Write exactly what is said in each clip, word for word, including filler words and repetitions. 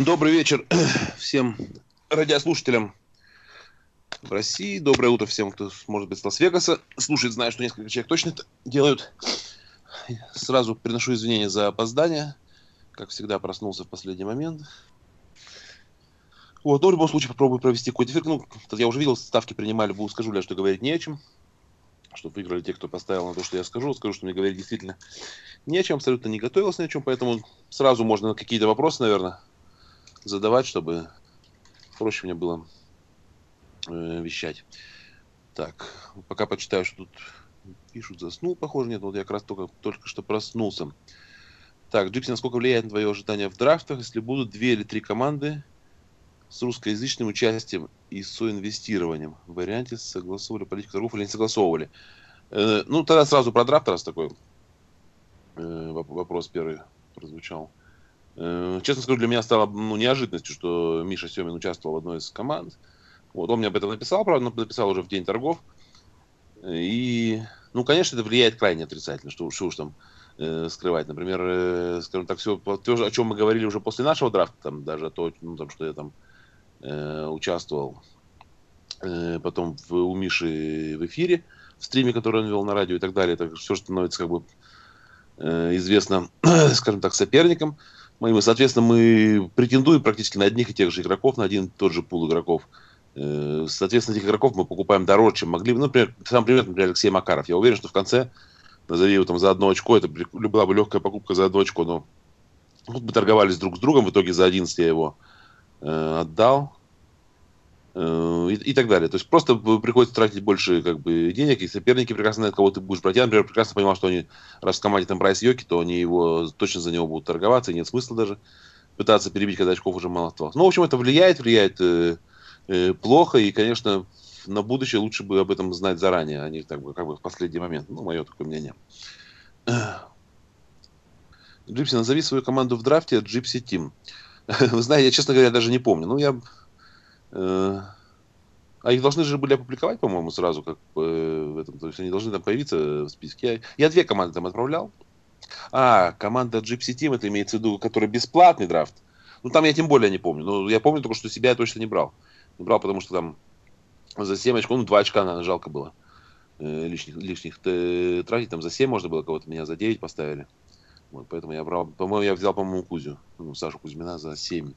Добрый вечер всем радиослушателям в России. Доброе утро всем, кто, может быть, с Лас-Вегаса слушает. Знаю, что несколько человек точно это делают. Сразу приношу извинения за опоздание. Как всегда, проснулся в последний момент. Вот, но в любом случае попробую провести какой-то эфир. Ну, я уже видел, ставки принимали, буду скажу, для что говорить не о чем. Чтобы выиграли те, кто поставил на то, что я скажу. Скажу, что мне говорить действительно не о чем, абсолютно не готовился ни о чем. Поэтому сразу можно какие-то вопросы, наверное, задавать, чтобы проще мне было э, вещать. Так, пока почитаю, что тут пишут. Заснул, похоже, нет. Вот я как раз только, только что проснулся. Так, Джипси, насколько влияет на твое ожидание в драфтах, если будут две или три команды с русскоязычным участием и соинвестированием? В варианте согласовывали политику торгов или не согласовывали? Э, ну, тогда сразу про драфт, раз такой э, вопрос первый прозвучал. Э, честно скажу, для меня стало ну, неожиданностью, что Миша Семин участвовал в одной из команд. Вот, он мне об этом написал, правда, но написал уже в день торгов. И, ну, конечно, это влияет крайне отрицательно, что, что уж там э, скрывать. Например, э, скажем так, все, то, о чем мы говорили уже после нашего драфта, там, даже то, ну, там, что я там э, участвовал э, потом в, у Миши в эфире, в стриме, который он вел на радио и так далее. Это все становится как бы э, известно, скажем так, соперником моим. И, соответственно, мы претендуем практически на одних и тех же игроков, на один и тот же пул игроков. Соответственно, этих игроков мы покупаем дороже, чем могли. Ну, например, сам пример, например, Алексей Макаров. Я уверен, что в конце, назови его там за одно очко, это была бы легкая покупка за одно очко, но тут бы торговались друг с другом, в итоге за одиннадцать я его э, отдал. Э, и, и так далее. То есть просто приходится тратить больше как бы, денег, и соперники прекрасно знают, кого ты будешь брать. Я, например, прекрасно понимал, что они, раз в команде там Брайс Йоки, то они его точно за него будут торговаться, и нет смысла даже пытаться перебить, когда очков уже мало осталось. Ну, в общем, это влияет, влияет э, э, плохо, и, конечно, на будущее лучше бы об этом знать заранее, а не так бы, как бы в последний момент. Ну, мое такое мнение. Джипси, назови свою команду в драфте Gypsy Team. Вы знаете, я, честно говоря, даже не помню. Ну, я... Э, а их должны же были опубликовать, по-моему, сразу, как э, в этом. То есть они должны там появиться в списке. Я, я две команды там отправлял. А, команда Gypsy Team, это имеется в виду, который бесплатный драфт. Ну, там я тем более не помню. Но я помню только, что себя я точно не брал. Не брал, потому что там за семь очков, ну, два очка, наверное, жалко было э, лишних, лишних э, тратить. Там за семь можно было кого-то, меня за девять поставили. Вот, поэтому я брал, по-моему, я взял, по-моему, Кузю, ну, Сашу Кузьмина за семь.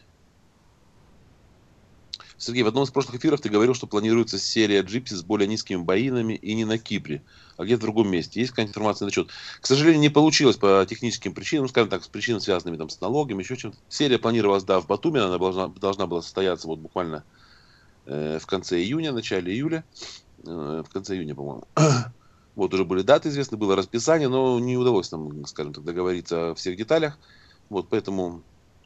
Сергей, в одном из прошлых эфиров ты говорил, что планируется серия Gypsy с более низкими боинами и не на Кипре, а где-то в другом месте. Есть какая-то информация на счет? К сожалению, не получилось по техническим причинам, скажем так, с причинами, связанными там, с налогами, еще чем-то. Серия планировалась, да, в Батуми, она должна, должна была состояться вот буквально э, в конце июня, начале июля. Э, в конце июня, по-моему. Вот уже были даты известны, было расписание, но не удалось нам, скажем так, договориться о всех деталях. Вот поэтому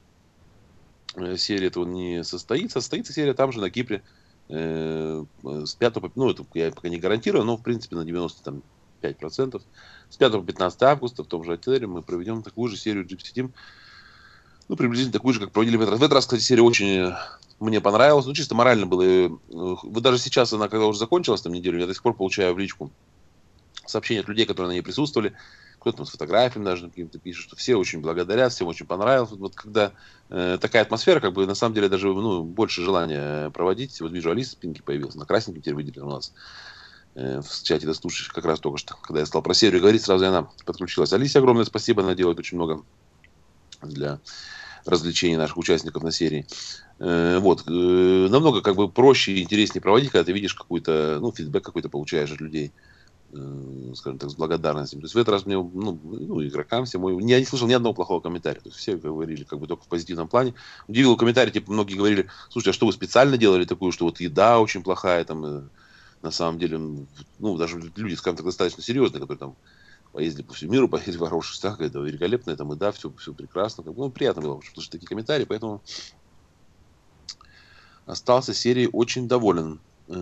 серия этого не состоится. Состоится серия там же, на Кипре. Э, с пятого, ну, это я пока не гарантирую, но, в принципе, на девяносто пять процентов. С пятого по пятнадцатое августа в том же отеле мы проведем такую же серию Gypsy Team. Ну, приблизительно такую же, как проводили в этот раз. В этот раз, кстати, серия очень мне понравилась. Ну, чисто морально было. Вот даже сейчас она, когда уже закончилась, там, неделю, я до сих пор получаю в личку сообщения от людей, которые на ней присутствовали. Кто-то там с фотографиями даже каким-то пишет, что все очень благодарят, всем очень понравилось. Вот когда э, такая атмосфера, как бы на самом деле даже ну, больше желания проводить. Вот вижу, Алиса Пинки появилась, на красненьком теперь выделена у нас э, в чате дослушаешь как раз только что, когда я стал про серию говорить, сразу и она подключилась. Алисе огромное спасибо, она делает очень много для развлечений наших участников на серии. Э, вот. Э, намного как бы проще и интереснее проводить, когда ты видишь какой-то, ну, фидбэк какой-то получаешь от людей, скажем так, с благодарностью. То есть в этот раз мне, ну, ну игрокам всем, я не слышал ни одного плохого комментария. То есть все говорили как бы только в позитивном плане. Удивил комментарий, типа многие говорили, слушайте, а что вы специально делали такую, что вот еда очень плохая, там, на самом деле, ну, даже люди, скажем так, достаточно серьезные, которые там поездили по всему миру, поездили в хороших местах, это великолепная там еда, все, все прекрасно. Как бы, ну, приятно было, потому что такие комментарии, поэтому остался серией очень доволен.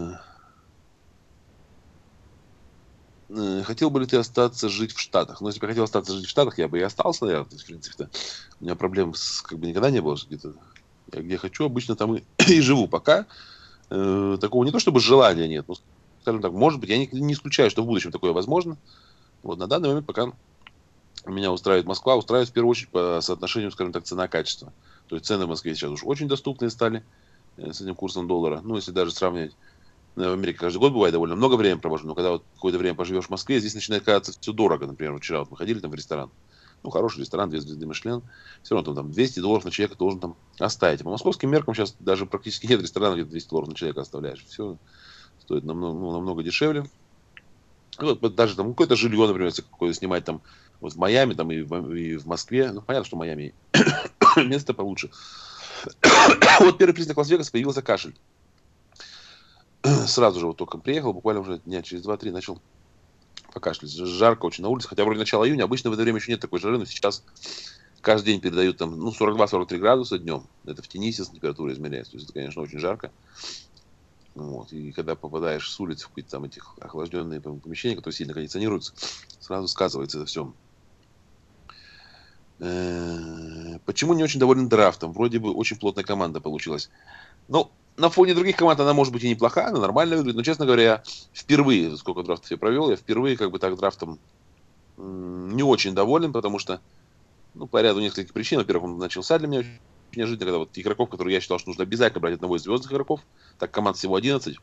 Хотел бы ли ты остаться жить в Штатах? Ну, если бы я хотел остаться жить в Штатах, я бы и остался, наверное. То есть, в принципе-то, у меня проблем с, как бы никогда не было. Что где-то я где хочу, обычно там и, и живу. Пока э, такого не то, чтобы желания нет. Но, скажем так, может быть, я не, не исключаю, что в будущем такое возможно. Вот на данный момент пока Меня устраивает Москва, устраивает в первую очередь по соотношению, скажем так, цена-качество. То есть цены в Москве сейчас уж очень доступные стали э, с этим курсом доллара. Ну, если даже сравнивать, э, в Америке каждый год бывает довольно много времени провожу, но когда вот какое-то время поживешь в Москве, здесь начинает казаться все дорого. Например, вот вчера вот мы ходили там в ресторан, ну, хороший ресторан, две звезды Мишлен, все равно там, там двести долларов на человека должен там оставить. По московским меркам сейчас даже практически нет ресторана, где ты двести долларов на человека оставляешь. Все стоит намного, ну, намного дешевле. Ну, вот даже там какое-то жилье, например, если какое-то снимать там вот в Майами там и в, и в Москве, ну, понятно, что в Майами место получше. Вот первый признак Лас-Вегаса появился кашель. Сразу же вот только приехал, буквально уже дня через два-три начал покашлять. Жарко очень на улице, хотя вроде начало июня, обычно в это время еще нет такой жары, но сейчас каждый день передают там, ну, сорок два сорок три градуса днем. Это в Тенисе температура измеряется. То есть это, конечно, очень жарко. Вот. И когда попадаешь с улицы в какие-то там этих охлажденные помещения, которые сильно кондиционируются, сразу сказывается это все. Почему не очень доволен драфтом? Вроде бы очень плотная команда получилась. Ну, на фоне других команд она может быть и неплохая, она нормально выглядит. Но, честно говоря, я впервые, сколько драфтов я провел, я впервые как бы так драфтом не очень доволен, потому что, ну, по ряду нескольких причин. Во-первых, он начался для меня очень неожиданно, когда вот игроков, которые я считал, что нужно обязательно брать одного из звездных игроков, так команд всего одиннадцать,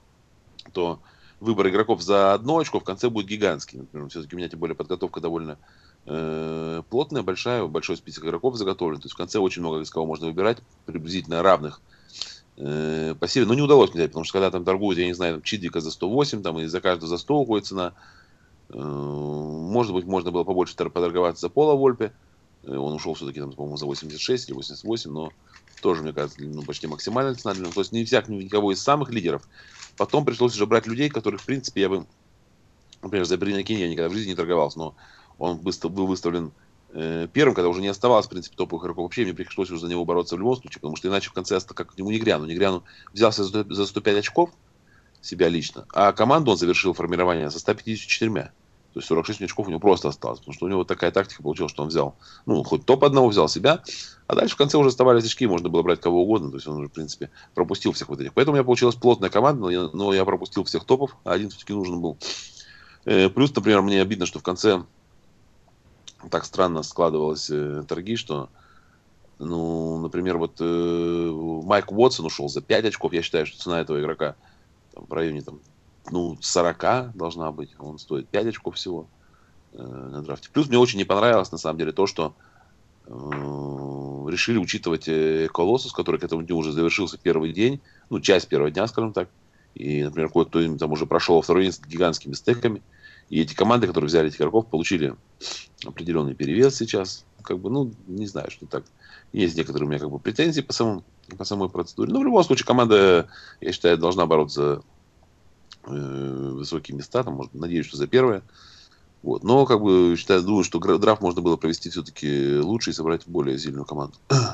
то выбор игроков за одно очко в конце будет гигантский. Например, все-таки у меня тем более подготовка довольно э, плотная, большая, большой список игроков заготовлен. То есть в конце очень много из кого можно выбирать, приблизительно равных э, по силе. Но не удалось мне взять, потому что когда там торгуют, я не знаю, там, Чидвика за сто восемь, там, и за каждого за сто уходит цена. Э, может быть, можно было побольше поторговаться за Пола Вольпе. Э, он ушел все-таки, там, по-моему, за восемьдесят шесть или восемьдесят восемь, но тоже, мне кажется, ну, почти максимальная цена для него. То есть не всяк, никого из самых лидеров. Потом пришлось уже брать людей, которых, в принципе, я бы... Например, за Брина Кинни я никогда в жизни не торговался, но он быстро был выставлен э, первым, когда уже не оставалось, в принципе, топовых игроков. Вообще мне пришлось уже за него бороться в любом случае, потому что иначе в конце как к нему не гряну. Не гряну взялся за сто пять очков себя лично, а команду он завершил формирование со ста пятьюдесятью четырьмя. То есть сорок шесть очков у него просто осталось, потому что у него такая тактика получилась, что он взял, ну, хоть топ одного взял себя, а дальше в конце уже оставались очки, можно было брать кого угодно, то есть он уже, в принципе, пропустил всех вот этих. Поэтому у меня получилась плотная команда, но я, но я пропустил всех топов, а один все-таки нужен был. Э, плюс, например, мне обидно, что в конце так странно складывалось э, торги, что, ну, например, вот э, Майк Уотсон ушел за пять очков, я считаю, что цена этого игрока там, в районе там, ну, сорок должна быть. Он стоит пять очков всего э, на драфте. Плюс мне очень не понравилось, на самом деле, то, что э, решили учитывать э, Колоссус, который к этому дню уже завершился первый день, ну, часть первого дня, скажем так. И, например, кое-кто им там уже прошел второй день с гигантскими стеками. И эти команды, которые взяли этих игроков, получили определенный перевес сейчас. Как бы, ну, не знаю, что так. Есть некоторые у меня как бы претензии по, самому, по самой процедуре. Но в любом случае команда, я считаю, должна бороться за э, высокие места. Там, может, надеюсь, что за первое. Вот. Но, как бы, считаю, думаю, что драфт можно было провести все-таки лучше и собрать более сильную команду.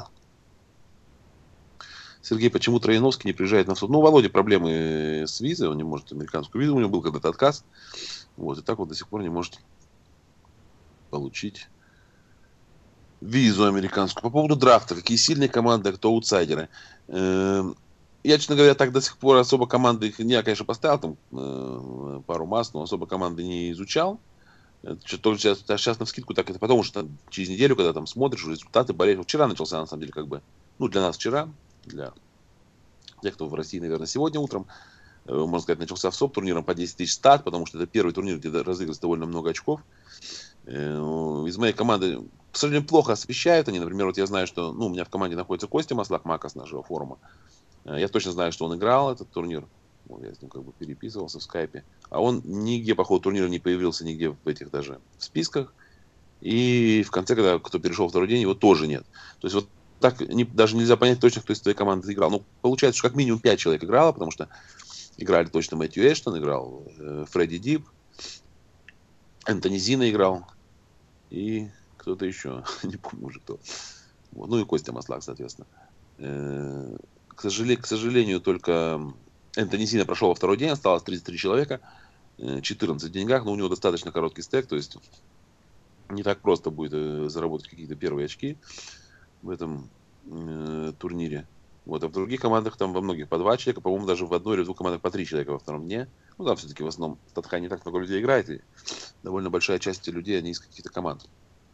Сергей, почему Трояновский не приезжает на суд? Ну, у Володи проблемы с визой, он не может американскую визу, у него был когда-то отказ. Вот, и так вот до сих пор не может получить визу американскую. По поводу драфта, какие сильные команды, кто аутсайдеры. Я, честно говоря, так до сих пор особо команды, я, конечно, поставил там пару масс, но особо команды не изучал. Только сейчас, сейчас навскидку так это потом уже там, через неделю, когда там смотришь результаты, болеешь. Вчера начался, на самом деле, как бы, ну, для нас вчера, для тех, кто в России, наверное, сегодня утром, можно сказать, начался в СОП-турниром по десять тысяч стат, потому что это первый турнир, где разыгралось довольно много очков. Из моей команды, к сожалению, плохо освещают они. Например, вот я знаю, что ну, у меня в команде находится Костя Маслак, Мака с нашего форума. Я точно знаю, что он играл этот турнир. Вот, я с ним как бы переписывался в скайпе. А он нигде по ходу турнира не появился, нигде в этих даже в списках. И в конце, когда кто перешел второй день, его тоже нет. То есть вот так не, даже нельзя понять точно, кто из твоей команды играл. Ну, получается, что как минимум пять человек играло, потому что играли точно Мэтью Эштон, играл э, Фредди Дип, Энтони Зина играл. И кто-то еще, не помню уже кто. Вот. Ну и Костя Маслак, соответственно. Э, к, сожалению, к сожалению, только Энтони Зина прошел во второй день, осталось тридцать три человека, четырнадцать в деньгах, но у него достаточно короткий стек, то есть не так просто будет э, заработать какие-то первые очки в этом э, турнире. Вот, а в других командах там во многих по два человека, по-моему, даже в одной или двух командах по три человека во втором дне. Ну, там все-таки в основном Статхай не так много людей играет, и довольно большая часть людей, они из каких-то команд.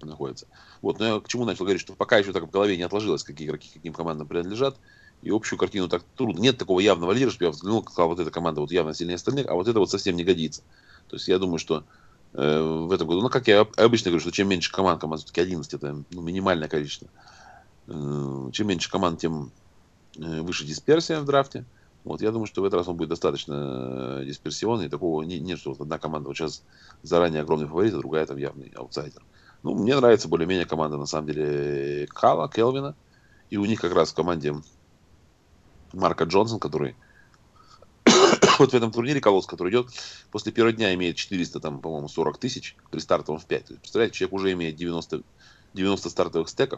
находятся. Вот, но я к чему начал говорить, что пока еще так в голове не отложилось, какие игроки каким командам принадлежат, и общую картину так трудно. Нет такого явного лидера, что я взглянул, сказал, вот эта команда вот явно сильнее остальных, а вот это вот совсем не годится. То есть я думаю, что э, в этом году, ну, как я обычно говорю, что чем меньше команд, команд все-таки одиннадцать, это ну, минимальное количество. Э, чем меньше команд, тем э, выше дисперсия в драфте. Вот, я думаю, что в этот раз он будет достаточно дисперсионный, и такого не, нет, что вот одна команда вот сейчас заранее огромный фаворит, а другая там явный аутсайдер. Ну, мне нравится более-менее команда, на самом деле, Кала, Келвина, и у них как раз в команде Марка Джонсон, который вот в этом турнире колосс, который идет, после первого дня имеет четыреста, там, по-моему, сорок тысяч, при стартовом в пять. То есть, представляете, человек уже имеет девяносто, девяносто стартовых стеков,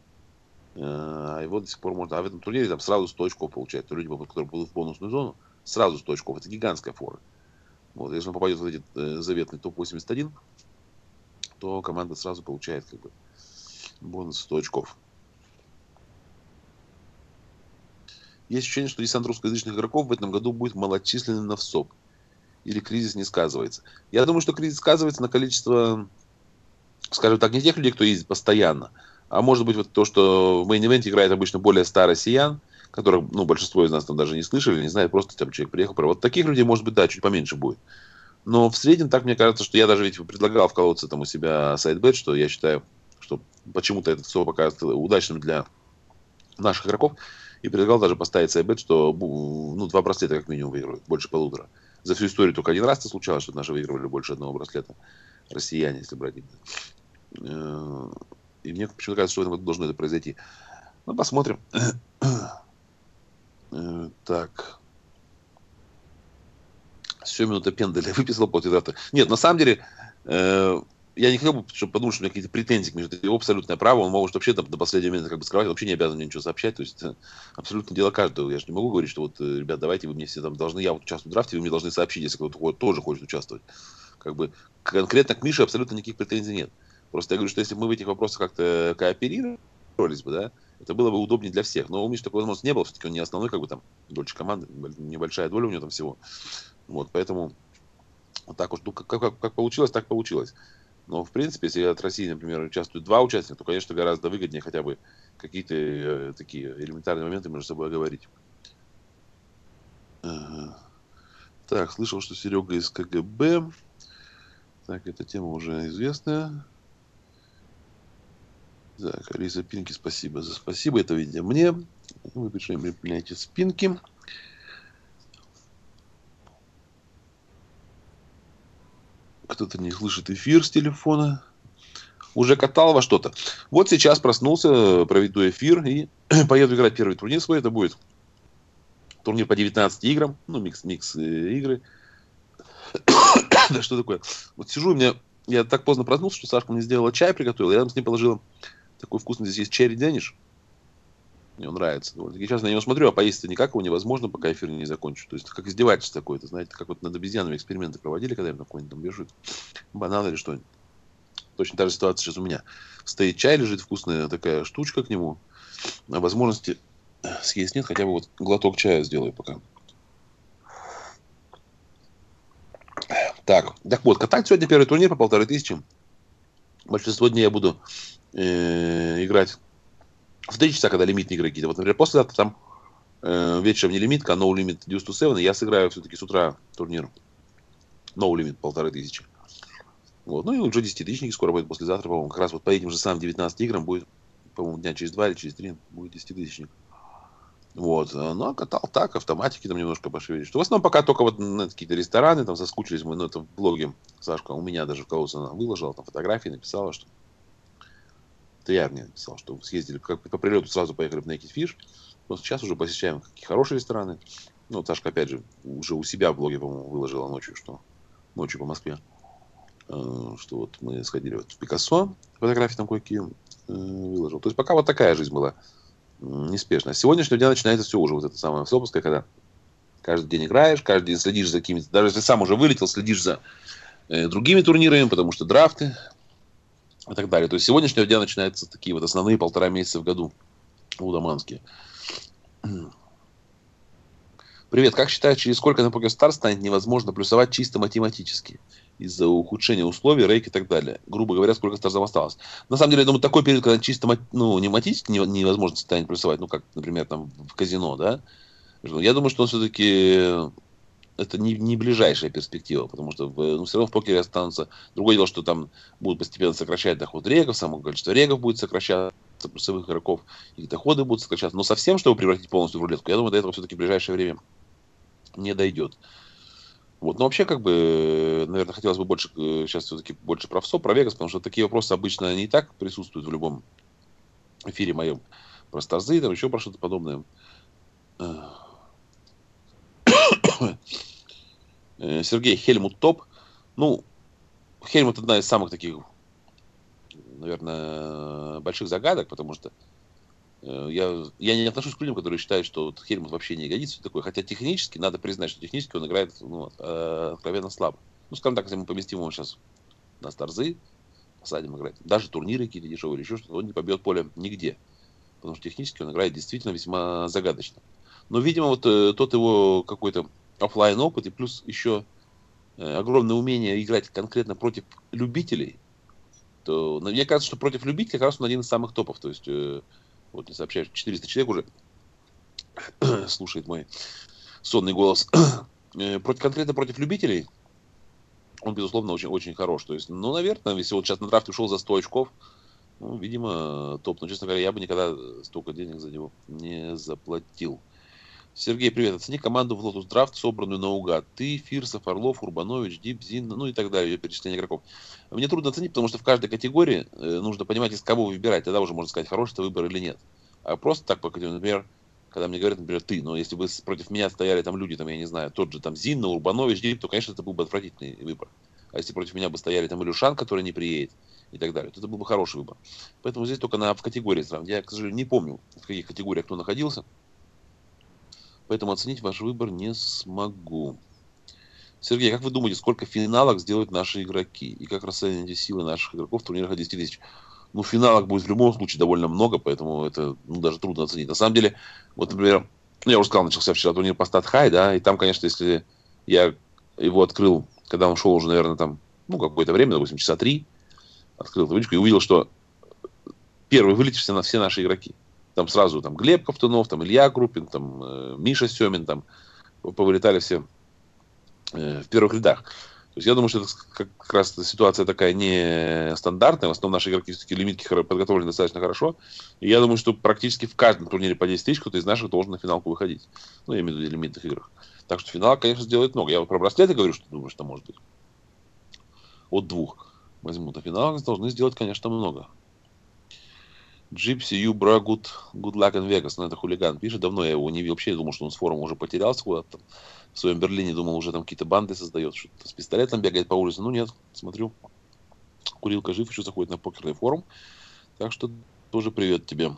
а его до сих пор можно... А в этом турнире там сразу сто очков получает. То люди, которые будут в бонусную зону, сразу сто очков. Это гигантская фора. Вот, если он попадет в этот э, заветный топ восемьдесят один, то команда сразу получает как бы бонус сто очков. Есть ощущение, что десант русскоязычных игроков в этом году будет малочисленным на ВСОП. Или кризис не сказывается. Я думаю, что кризис сказывается на количество, скажем так, не тех людей, кто ездит постоянно, а может быть вот то, что в мейн-ивенте играет обычно более старый россиян, которых, ну, большинство из нас там даже не слышали, не знает, просто там человек приехал. Вот таких людей, может быть, да, чуть поменьше будет. Но в среднем так мне кажется, что я даже ведь предлагал вколоться там у себя сайт-бет, что я считаю, что почему-то это все показывается удачным для наших игроков. И предлагал даже поставить сайт-бет, что ну, два браслета как минимум выигрывают, больше полутора. За всю историю только один раз это случалось, что наши выигрывали больше одного браслета. Россияне, если брать. И мне почему-то кажется, что в этом году должно это произойти. Ну, посмотрим. Так. Все, минута пендаля выписал после драфта. Нет, на самом деле, э, я не хотел бы, чтобы подумать, что у меня какие-то претензии к нему. Это его абсолютное право. Он может вообще там до последнего момента как бы скрывать, вообще не обязан мне ничего сообщать. То есть это абсолютно дело каждого. Я же не могу говорить, что вот, ребят, давайте вы мне все там должны, я вот участвую в драфте, вы мне должны сообщить, если кто-то тоже хочет участвовать. Как бы конкретно к Мише абсолютно никаких претензий нет. Просто я говорю, что если бы мы в этих вопросах как-то кооперировались бы, да, это было бы удобнее для всех. Но у Миши такой возможности не было, все-таки он не основной, как бы там, дольше команды, небольшая доля у него там всего. Вот, поэтому вот так уж, ну, как, как, как получилось, так получилось. Но, в принципе, если от России, например, участвуют два участника, то, конечно, гораздо выгоднее хотя бы какие-то э, такие элементарные моменты между собой оговорить. Ага. Так, слышал, что Серега из КГБ. Так, эта тема уже известная. Так, Алиса Пинки, спасибо за спасибо. Это, видите, мне. Вы применяете спинки. Кто-то не слышит эфир с телефона. Уже катал во что-то. Вот сейчас проснулся, проведу эфир и поеду играть первый турнир свой. Это будет турнир по девятнадцати играм. Ну, микс-микс игры. Да что такое? Вот сижу, у меня... Я так поздно проснулся, что Сашка мне сделала чай, приготовила. Я рядом с ней положила такой вкусный, здесь есть черри дэниш. Мне он нравится. Вот. Я сейчас на него смотрю, а поесть-то никак его невозможно, пока эфир не закончу. То есть, как издевательство такое-то, знаете, как вот над обезьянами эксперименты проводили, когда им на какой-нибудь там вешают банан или что-нибудь. Точно та же ситуация сейчас у меня. Стоит чай, лежит вкусная такая штучка к нему. А возможности съесть нет, хотя бы вот глоток чая сделаю пока. Так, так вот, катать сегодня первый турнир по полторы тысячи. Большинство дней я буду э, играть в три часа, когда лимитные игры какие-то. Вот, например, после завтра там э, вечером не лимитка, а no limit deuce to seven. И я сыграю все-таки с утра турнир no limit полторы тысячи. Вот. Ну и уже десятитысячники скоро будет послезавтра, по-моему. Как раз вот по этим же самым девятнадцати играм будет, по-моему, дня через два или через три будет десятитысячник. Вот. Ну, а катал так, автоматики там немножко пошевелить. Что в основном пока только вот ну, какие-то рестораны, там соскучились мы, ну, это в блоге Сашка у меня даже в кого-то она выложила, там фотографии написала, что... Это я мне написал, что съездили, как по прилету сразу поехали в Naked Fish. Но сейчас уже посещаем какие хорошие рестораны. Ну, вот Сашка, опять же, уже у себя в блоге, по-моему, выложила ночью, что ночью по Москве. Что вот мы сходили вот в Пикассо, фотографии там кое-какие выложил. То есть пока вот такая жизнь была неспешная. С сегодняшнего дня начинается все уже вот это самое всопуское, когда каждый день играешь, каждый день следишь за какими-то, даже если сам уже вылетел, следишь за э, другими турнирами, потому что драфты и так далее. То есть с сегодняшнего дня начинаются такие вот основные полтора месяца в году лудоманские. Привет, как считаешь, через сколько на PokerStars станет невозможно плюсовать чисто математически? Из-за ухудшения условий, рейк и так далее. Грубо говоря, сколько стартов осталось. На самом деле, я думаю, такой период, когда чисто мат- ну, не математически не- невозможно станет плюсовать, ну, как, например, там в казино, да? Я думаю, что он все-таки это не, не ближайшая перспектива, потому что в, ну, все равно в покере останутся. Другое дело, что там будут постепенно сокращать доход регов, само количество регов будет сокращаться, плюсовых игроков, их доходы будут сокращаться. Но совсем, чтобы превратить полностью в рулетку, я думаю, до этого все-таки в ближайшее время не дойдет. Вот. Но вообще, как бы, наверное, хотелось бы больше э, сейчас все-таки больше про ВСО, про Вегас, потому что такие вопросы обычно не так присутствуют в любом эфире моем. Про Старзы, там еще про что-то подобное. Э, Сергей, Хельмут топ. Ну, Хельмут одна из самых таких, наверное, больших загадок, потому что э, я, я не отношусь к людям, которые считают, что вот Хельмут вообще не годится. Все такое. Хотя технически, надо признать, что технически он играет ну, э, откровенно слабо. Ну, скажем так, если мы поместим его сейчас на Старзы, посадим играть, даже турниры какие-то дешевые или еще что-то, он не побьет поле нигде. Потому что технически он играет действительно весьма загадочно. Но, видимо, вот э, тот его какой-то оффлайн опыт и плюс еще э, огромное умение играть конкретно против любителей, то ну, мне кажется, что против любителей как раз он один из самых топов. То есть, э, вот не сообщаешь, четыреста человек уже слушает мой сонный голос. Э, против, конкретно против любителей он, безусловно, очень, очень хорош. То есть, ну, наверное, если вот сейчас на драфт ушел за сто очков, ну, видимо, топ. Но, честно говоря, я бы никогда столько денег за него не заплатил. Сергей, привет. Оцени команду в Lotus Draft, собранную наугад. Ты, Фирсов, Орлов, Урбанович, Дип, Зин, ну и так далее, ее перечисление игроков. Мне трудно оценить, потому что в каждой категории э, нужно понимать, из кого выбирать. Тогда уже можно сказать, хороший это выбор или нет. А просто так, по категории, например, когда мне говорят, например, ты, но если бы против меня стояли там люди, там, я не знаю, тот же там Зин, Урбанович, Дип, то, конечно, это был бы отвратительный выбор. А если против меня бы стояли там Илюшан, который не приедет, и так далее, то это был бы хороший выбор. Поэтому здесь только на, в категории сравнивать. Я, к сожалению, не помню, в каких категориях кто находился. Поэтому оценить ваш выбор не смогу. Сергей, как вы думаете, сколько финалок сделают наши игроки? И как расцените силы наших игроков в турнирах от десяти тысяч? Ну, финалок будет в любом случае довольно много, поэтому это ну, даже трудно оценить. На самом деле, вот, например, ну, я уже сказал, начался вчера турнир по StatHigh, да, и там, конечно, если я его открыл, когда он шел уже, наверное, там, ну, какое-то время, допустим, часа три, открыл табличку и увидел, что первый вылетишь все, на, все наши игроки. Там сразу там Глеб Ковтунов, там Илья Крупин, там э, Миша Семин, там повылетали все э, в первых рядах. То есть я думаю, что это как, как раз ситуация такая не стандартная. В основном наши игроки все-таки лимитки подготовлены достаточно хорошо. И я думаю, что практически в каждом турнире по десять тысяч кто-то из наших должен на финалку выходить. Ну, я имею в виду в лимитных играх. Так что финал, конечно, сделает много. Я вот про браслеты говорю, что думаю, что может быть. От двух возьмут. А финал должны сделать, конечно, много. Джипси, you bra, good, good luck in Vegas. Ну, это хулиган пишет. Давно я его не видел. Вообще, я думал, что он с форума уже потерялся куда-то. В своем Берлине думал, уже там какие-то банды создает. Что-то с пистолетом бегает по улице. Ну, нет, смотрю. Курилка жив, еще заходит на покерный форум. Так что тоже привет тебе.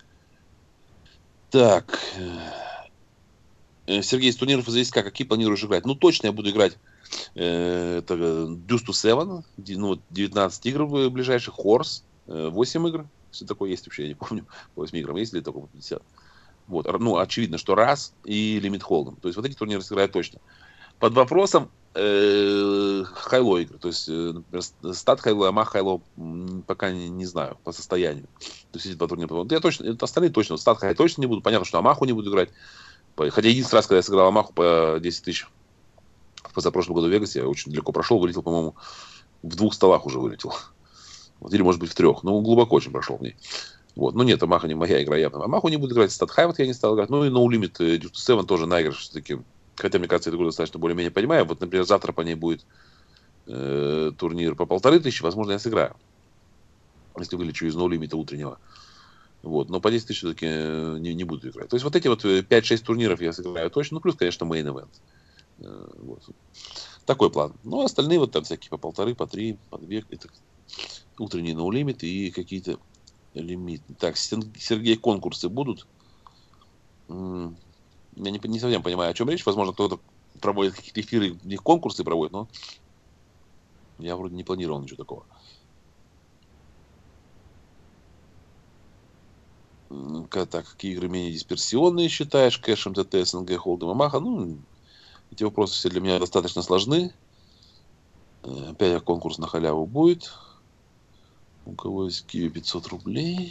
Так. Сергей, из турниров зависит как? Какие планируешь играть? Ну, точно я буду играть э, это Deuce to Seven. Ну, девятнадцать игр в ближайших. Horse. восемь игр. Если такое есть вообще, я не помню. По восьми играм есть ли такое по пятьдесят? Вот, ну, очевидно, что раз и лимит холдом. То есть вот эти турниры сыграют точно. Под вопросом э, хайло игры. То есть, э, например, стат хайло, амах хайло пока не, не знаю по состоянию. То есть эти два турнира. Вот я точно, это остальные точно. Вот стат хайло точно не буду. Понятно, что амаху не буду играть. Хотя единственный раз, когда я сыграл амаху по десять тысяч в позапрошлом году в Вегасе, я очень далеко прошел, вылетел, по-моему, в двух столах уже вылетел. Вот, или, может быть, в трех. Ну, глубоко очень прошел в ней. Вот. Ну нет, Амаха не моя игра явно. Амаху не буду играть, StatHigh вот я не стал играть. Ну и No Limit Deuce to Seven тоже наигрыш все-таки. Хотя, мне кажется, эту игру достаточно более-менее понимаю. Вот, например, завтра по ней будет э, турнир по полторы тысячи, возможно, я сыграю. Если вылечу из No Limit утреннего. Вот. Но по десять тысяч все-таки не, не буду играть. То есть вот эти вот пять-шесть турниров я сыграю точно. Ну, плюс, конечно, Main Event. Э, вот. Такой план. Ну, а остальные вот там всякие по полторы, по три, по две. Это утренний No Limit и какие-то лимит. Так, Сергей, конкурсы будут? Я не, не совсем понимаю, о чем речь. Возможно, кто-то проводит какие-то эфиры, в них конкурсы проводит, но я вроде не планировал ничего такого. Так, какие игры менее дисперсионные считаешь? Кэш, МТТ, СНГ, Холдем, Амаха. Ну, эти вопросы все для меня достаточно сложны. Опять конкурс на халяву будет. У кого есть Киви пятьсот рублей.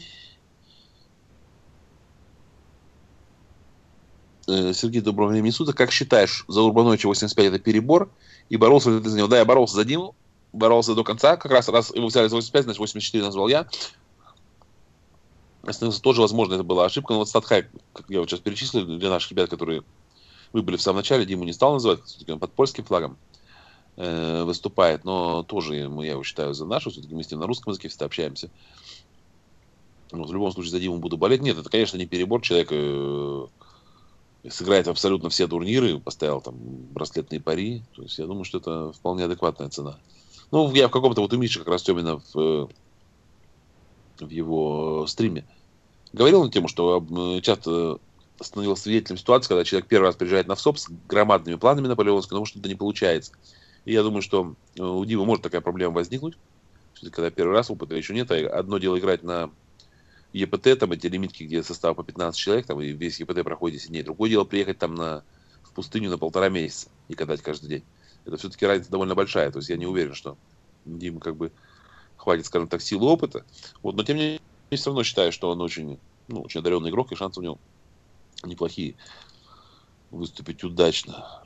Сергей, доброго времени суток. Как считаешь, за Урбановича восемьдесят пять это перебор? И боролся ли ты за него? Да, я боролся за Диму. Боролся до конца. Как раз, раз его взяли за восемьдесят пять, значит восемьдесят четыре назвал я. Остановился тоже, возможно, это была ошибка. Но вот Статхай, как я вот сейчас перечислил, для наших ребят, которые выбыли в самом начале, Диму не стал называть, он под польским флагом э, выступает, но тоже я его считаю за нашу, все-таки мы с ним на русском языке всегда общаемся. Вот, в любом случае за Диму буду болеть. Нет, это, конечно, не перебор. Человек э, сыграет абсолютно все турниры, поставил там браслетные пари. То есть я думаю, что это вполне адекватная цена. Ну, я в каком-то вот у Миши как раз Тёмина в, в его стриме говорил на тему, что часто становился свидетелем ситуации, когда человек первый раз приезжает на ВСОП с громадными планами наполеонскими, но что-то не получается. И я думаю, что у Димы может такая проблема возникнуть. Когда первый раз опыта еще нет, а одно дело играть на ЕПТ, там эти лимитки, где состав по пятнадцать человек, там и весь ЕПТ проходит десять дней. Другое дело приехать там на, в пустыню на полтора месяца и катать каждый день. Это все-таки разница довольно большая. То есть я не уверен, что Дима как бы хватит, скажем так, силы опыта. Вот, но тем не менее, я все равно считаю, что он очень, ну, очень одаренный игрок, и шансы у него неплохие выступить удачно.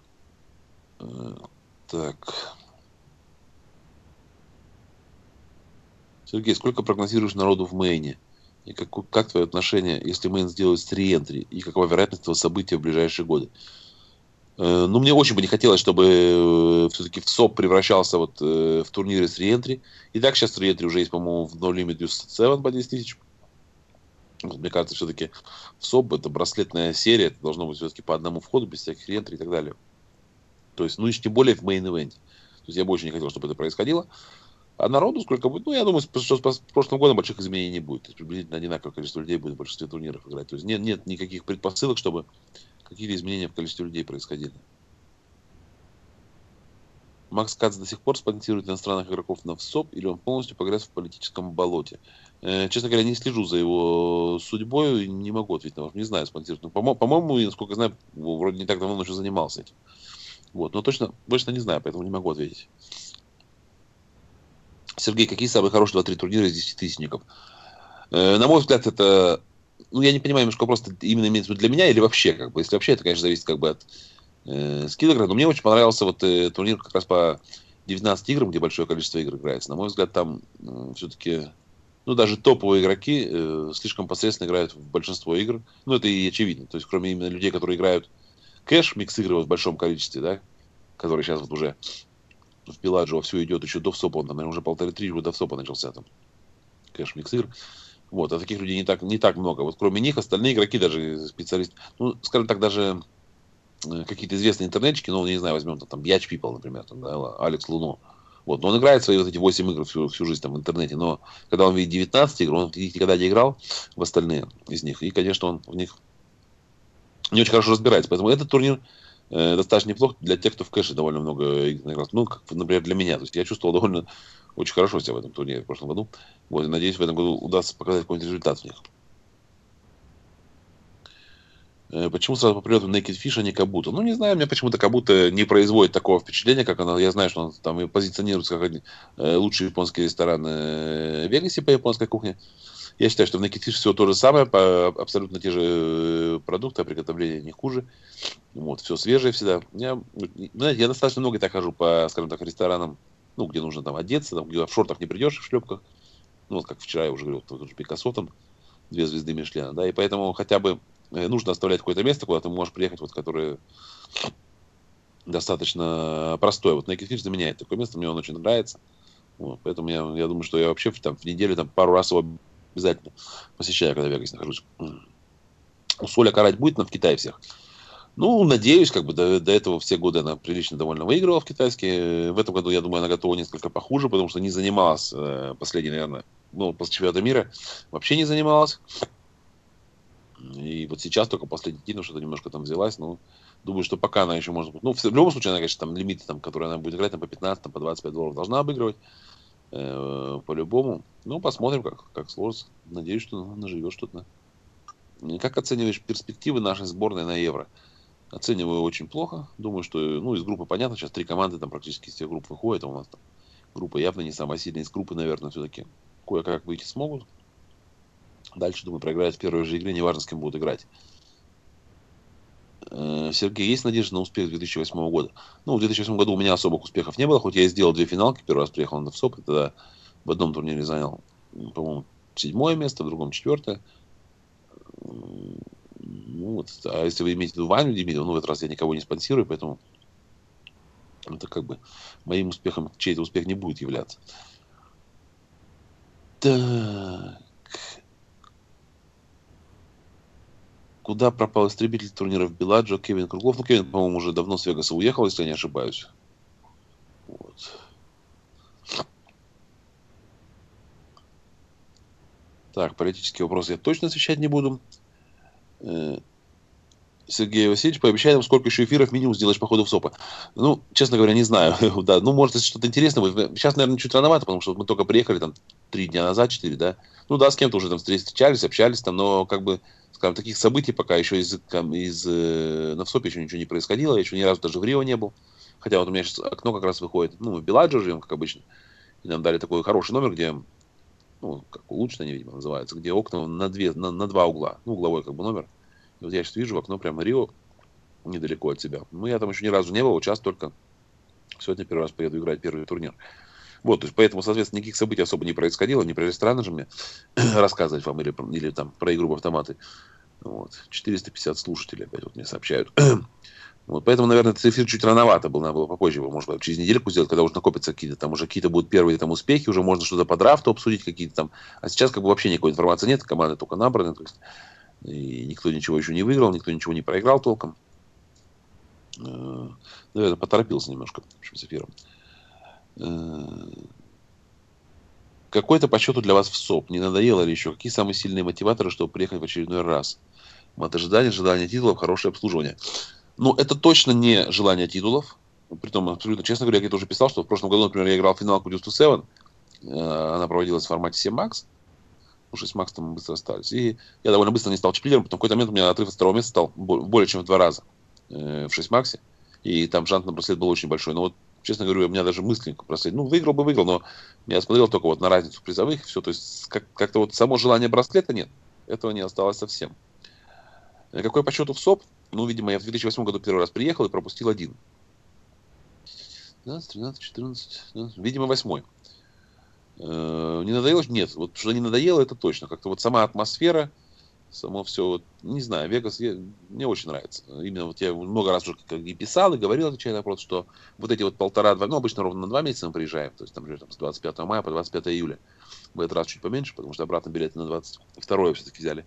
Так. Сергей, сколько прогнозируешь народу в мейне? И как, как твое отношение, если мейн сделает с реентри? И какова вероятность этого события в ближайшие годы? Э, ну, мне очень бы не хотелось, чтобы э, все-таки в СОП превращался вот э, в турниры с реентри. И так сейчас реентри уже есть, по-моему, в No Limit семь по десять тысяч. Мне кажется, все-таки в СОП это браслетная серия. Это должно быть все-таки по одному входу, без всяких реентри и так далее. То есть, ну и тем более в мейн-ивенте. То есть я бы очень не хотел, чтобы это происходило. А народу сколько будет? Ну, я думаю, что с прошлым годом больших изменений не будет. То есть приблизительно одинаковое количество людей будет в большинстве турниров играть. То есть нет, нет никаких предпосылок, чтобы какие-то изменения в количестве людей происходили. Макс Кац до сих пор спонсирует иностранных игроков на ВСОП, или он полностью погряз в политическом болоте? Э, честно говоря, не слежу за его судьбой, не могу ответить на вопрос. Не знаю, спонсирует. Но, по- по-моему, насколько знаю, вроде не так давно он еще занимался этим. Вот, но точно, точно не знаю, поэтому не могу ответить. Сергей, какие самые хорошие два-три турнира из десятитысячников? Э, на мой взгляд, это... Ну, я не понимаю, немножко просто именно имеется в виду для меня или вообще, как бы. Если вообще, это, конечно, зависит как бы от э, скиллера. Но мне очень понравился вот э, турнир как раз по девятнадцати играм, где большое количество игр играется. На мой взгляд, там э, все-таки... Ну, даже топовые игроки э, слишком посредственно играют в большинство игр. Ну, это и очевидно. То есть, кроме именно людей, которые играют кэш, микс-игры вот в большом количестве, да, которые сейчас вот уже в Пеладжио все идет еще до ВСОПа, он там, наверное, уже полторы-три уже до ВСОПа начался там кэш микс игр. Вот, а таких людей не так, не так много. Вот кроме них, остальные игроки, даже специалисты, ну, скажем так, даже э, какие-то известные интернетчики, ну, не знаю, возьмем там, там Yacht People, например, там, да, Алекс Луно. Вот, но он играет свои вот эти восемь игр всю, всю жизнь там в интернете, но когда он видит девятнадцать игр, он в них никогда не играл в остальные из них, и, конечно, он в них не очень хорошо разбирается. Поэтому этот турнир э, достаточно неплох для тех, кто в кэше довольно много игр играл. Ну, как, например, для меня. То есть я чувствовал довольно очень хорошо себя в этом турнире в прошлом году. Вот, и надеюсь, в этом году удастся показать какой-нибудь результат в них. Э, почему сразу по прилету Naked Fish, а не Кабута? Ну, не знаю, мне почему-то Кабута не производит такого впечатления, как она. Я знаю, что он там и позиционируется как один, э, лучший японский ресторан э, в Вегасе по японской кухне. Я считаю, что в Naked Fish все то же самое, по, абсолютно те же э, продукты, а приготовление не хуже. Вот, все свежее всегда. Я, знаете, я достаточно много так хожу по, скажем так, ресторанам, ну, где нужно там одеться, там, где в шортах не придешь, в шлепках. Ну, вот как вчера я уже говорил, тот же Пикассо, там, две звезды Мишлена, да, и поэтому хотя бы э, нужно оставлять какое-то место, куда ты можешь приехать, вот, которое достаточно простое. Вот Naked Fish заменяет такое место, мне он очень нравится. Вот, поэтому я, я думаю, что я вообще там, в неделю там, пару раз его обязательно посещаю, когда в Вегасе нахожусь. У Соля карать будет нам в Китае всех? Ну, надеюсь, как бы до, до этого все годы она прилично довольно выигрывала в китайске. В этом году, я думаю, она готова несколько похуже, потому что не занималась э, последний, наверное, ну, после чемпионата мира вообще не занималась. И вот сейчас только последний день что-то немножко там взялась. Ну, думаю, что пока она еще может быть. Ну, в, в любом случае, она, конечно, там лимиты, там, которые она будет играть, там, по пятнадцать, там, по двадцать пять долларов должна обыгрывать. Э, по-любому. Ну, посмотрим, как, как сложится. Надеюсь, что наживет что-то. Как оцениваешь перспективы нашей сборной на Евро? Оцениваю очень плохо. Думаю, что, ну, из группы понятно, сейчас три команды там практически из всех групп выходят, а у нас там группа явно не самая сильная. Из группы, наверное, все-таки кое-как выйти смогут. Дальше, думаю, проиграют в первой же игре, неважно, с кем будут играть. Сергей, есть надежда на успех две тысячи восьмого года? Ну, в две тысячи восьмом году у меня особых успехов не было, хоть я и сделал две финалки, первый раз приехал на ВСОП, и тогда в одном турнире занял, по-моему, седьмое место, в другом четвертое. Ну, вот. А если вы имеете в виду Ваню Демидова, ну, в этот раз я никого не спонсирую, поэтому это как бы моим успехом чей-то успех не будет являться. Так. Куда пропал истребитель турниров Беладжо Кевин Круглов? Ну, Кевин, по-моему, уже давно с Вегаса уехал, если я не ошибаюсь. Вот. Так, политические вопросы я точно освещать не буду. Сергей Васильевич, пообещай нам, сколько еще эфиров минимум сделаешь по ходу в СОПа. Ну, честно говоря, не знаю. Да, ну, может, если что-то интересное будет. Сейчас, наверное, чуть рановато, потому что мы только приехали там три дня назад, четыре, да. Ну да, с кем-то уже там встречались, общались там, но как бы, скажем, таких событий пока еще из, из э, на ВСОПе еще ничего не происходило, я еще ни разу даже в Рио не был. Хотя вот у меня сейчас окно как раз выходит, ну, мы в Беладжо живем, как обычно. И нам дали такой хороший номер, где, ну, как улучшенно, видимо, называется, где окна на, две, на, на два угла, ну, угловой как бы номер. И вот я сейчас вижу в окно прямо Рио, недалеко от себя. Ну, я там еще ни разу не был, вот сейчас только сегодня первый раз поеду играть первый турнир. Вот, то есть поэтому, соответственно, никаких событий особо не происходило, не про рестораны же мне рассказывать вам или, или там про игру в автоматы. Вот. четыреста пятьдесят слушателей опять вот мне сообщают. Вот, поэтому, наверное, этот эфир чуть рановато был, надо было попозже его, может быть, через недельку сделать, когда уже накопятся какие-то там, уже какие-то будут первые там успехи, уже можно что-то по драфту обсудить какие-то там. А сейчас как бы вообще никакой информации нет, команды только набраны, то есть, и никто ничего еще не выиграл, никто ничего не проиграл толком. Наверное, поторопился немножко в общем, с эфиром. Какой-то по счету для вас ВСОП? Не надоело ли еще? Какие самые сильные мотиваторы, чтобы приехать в очередной раз? Мат ожидания, желание титулов, хорошее обслуживание. Ну, это точно не желание титулов. Притом, абсолютно честно говоря, я где-то уже писал, что в прошлом году, например, я играл в финалку Deuce to Seven. Она проводилась в формате семь макс. Ну, шесть макс там мы быстро остались. И я довольно быстро не стал чемпионом. Потом в какой-то момент у меня отрыв от второго места стал более чем в два раза в шесть максе. И там шанс на браслет был очень большой. Но вот, честно говоря, у меня даже мысли браслет. Ну, выиграл бы, выиграл, но я смотрел только вот на разницу призовых. Все, то есть как- как-то вот само желание браслета нет. Этого не осталось совсем. Какой по счету в СОП? Ну, видимо, я в две тысячи восьмом году первый раз приехал и пропустил один. двенадцать, тринадцать, четырнадцать, двенадцать, видимо, восьмой. Не надоело? Нет. Вот что не надоело, это точно. Как-то вот сама атмосфера, само все, вот, не знаю, Вегас я, мне очень нравится. Именно вот я много раз уже как и писал, и говорил, отвечая на вопрос, что вот эти вот полтора-два, ну, обычно ровно на два месяца мы приезжаем, то есть, там, например, там, с двадцать пятого мая по двадцать пятое июля. В этот раз чуть поменьше, потому что обратно билеты на двадцать второе все-таки взяли.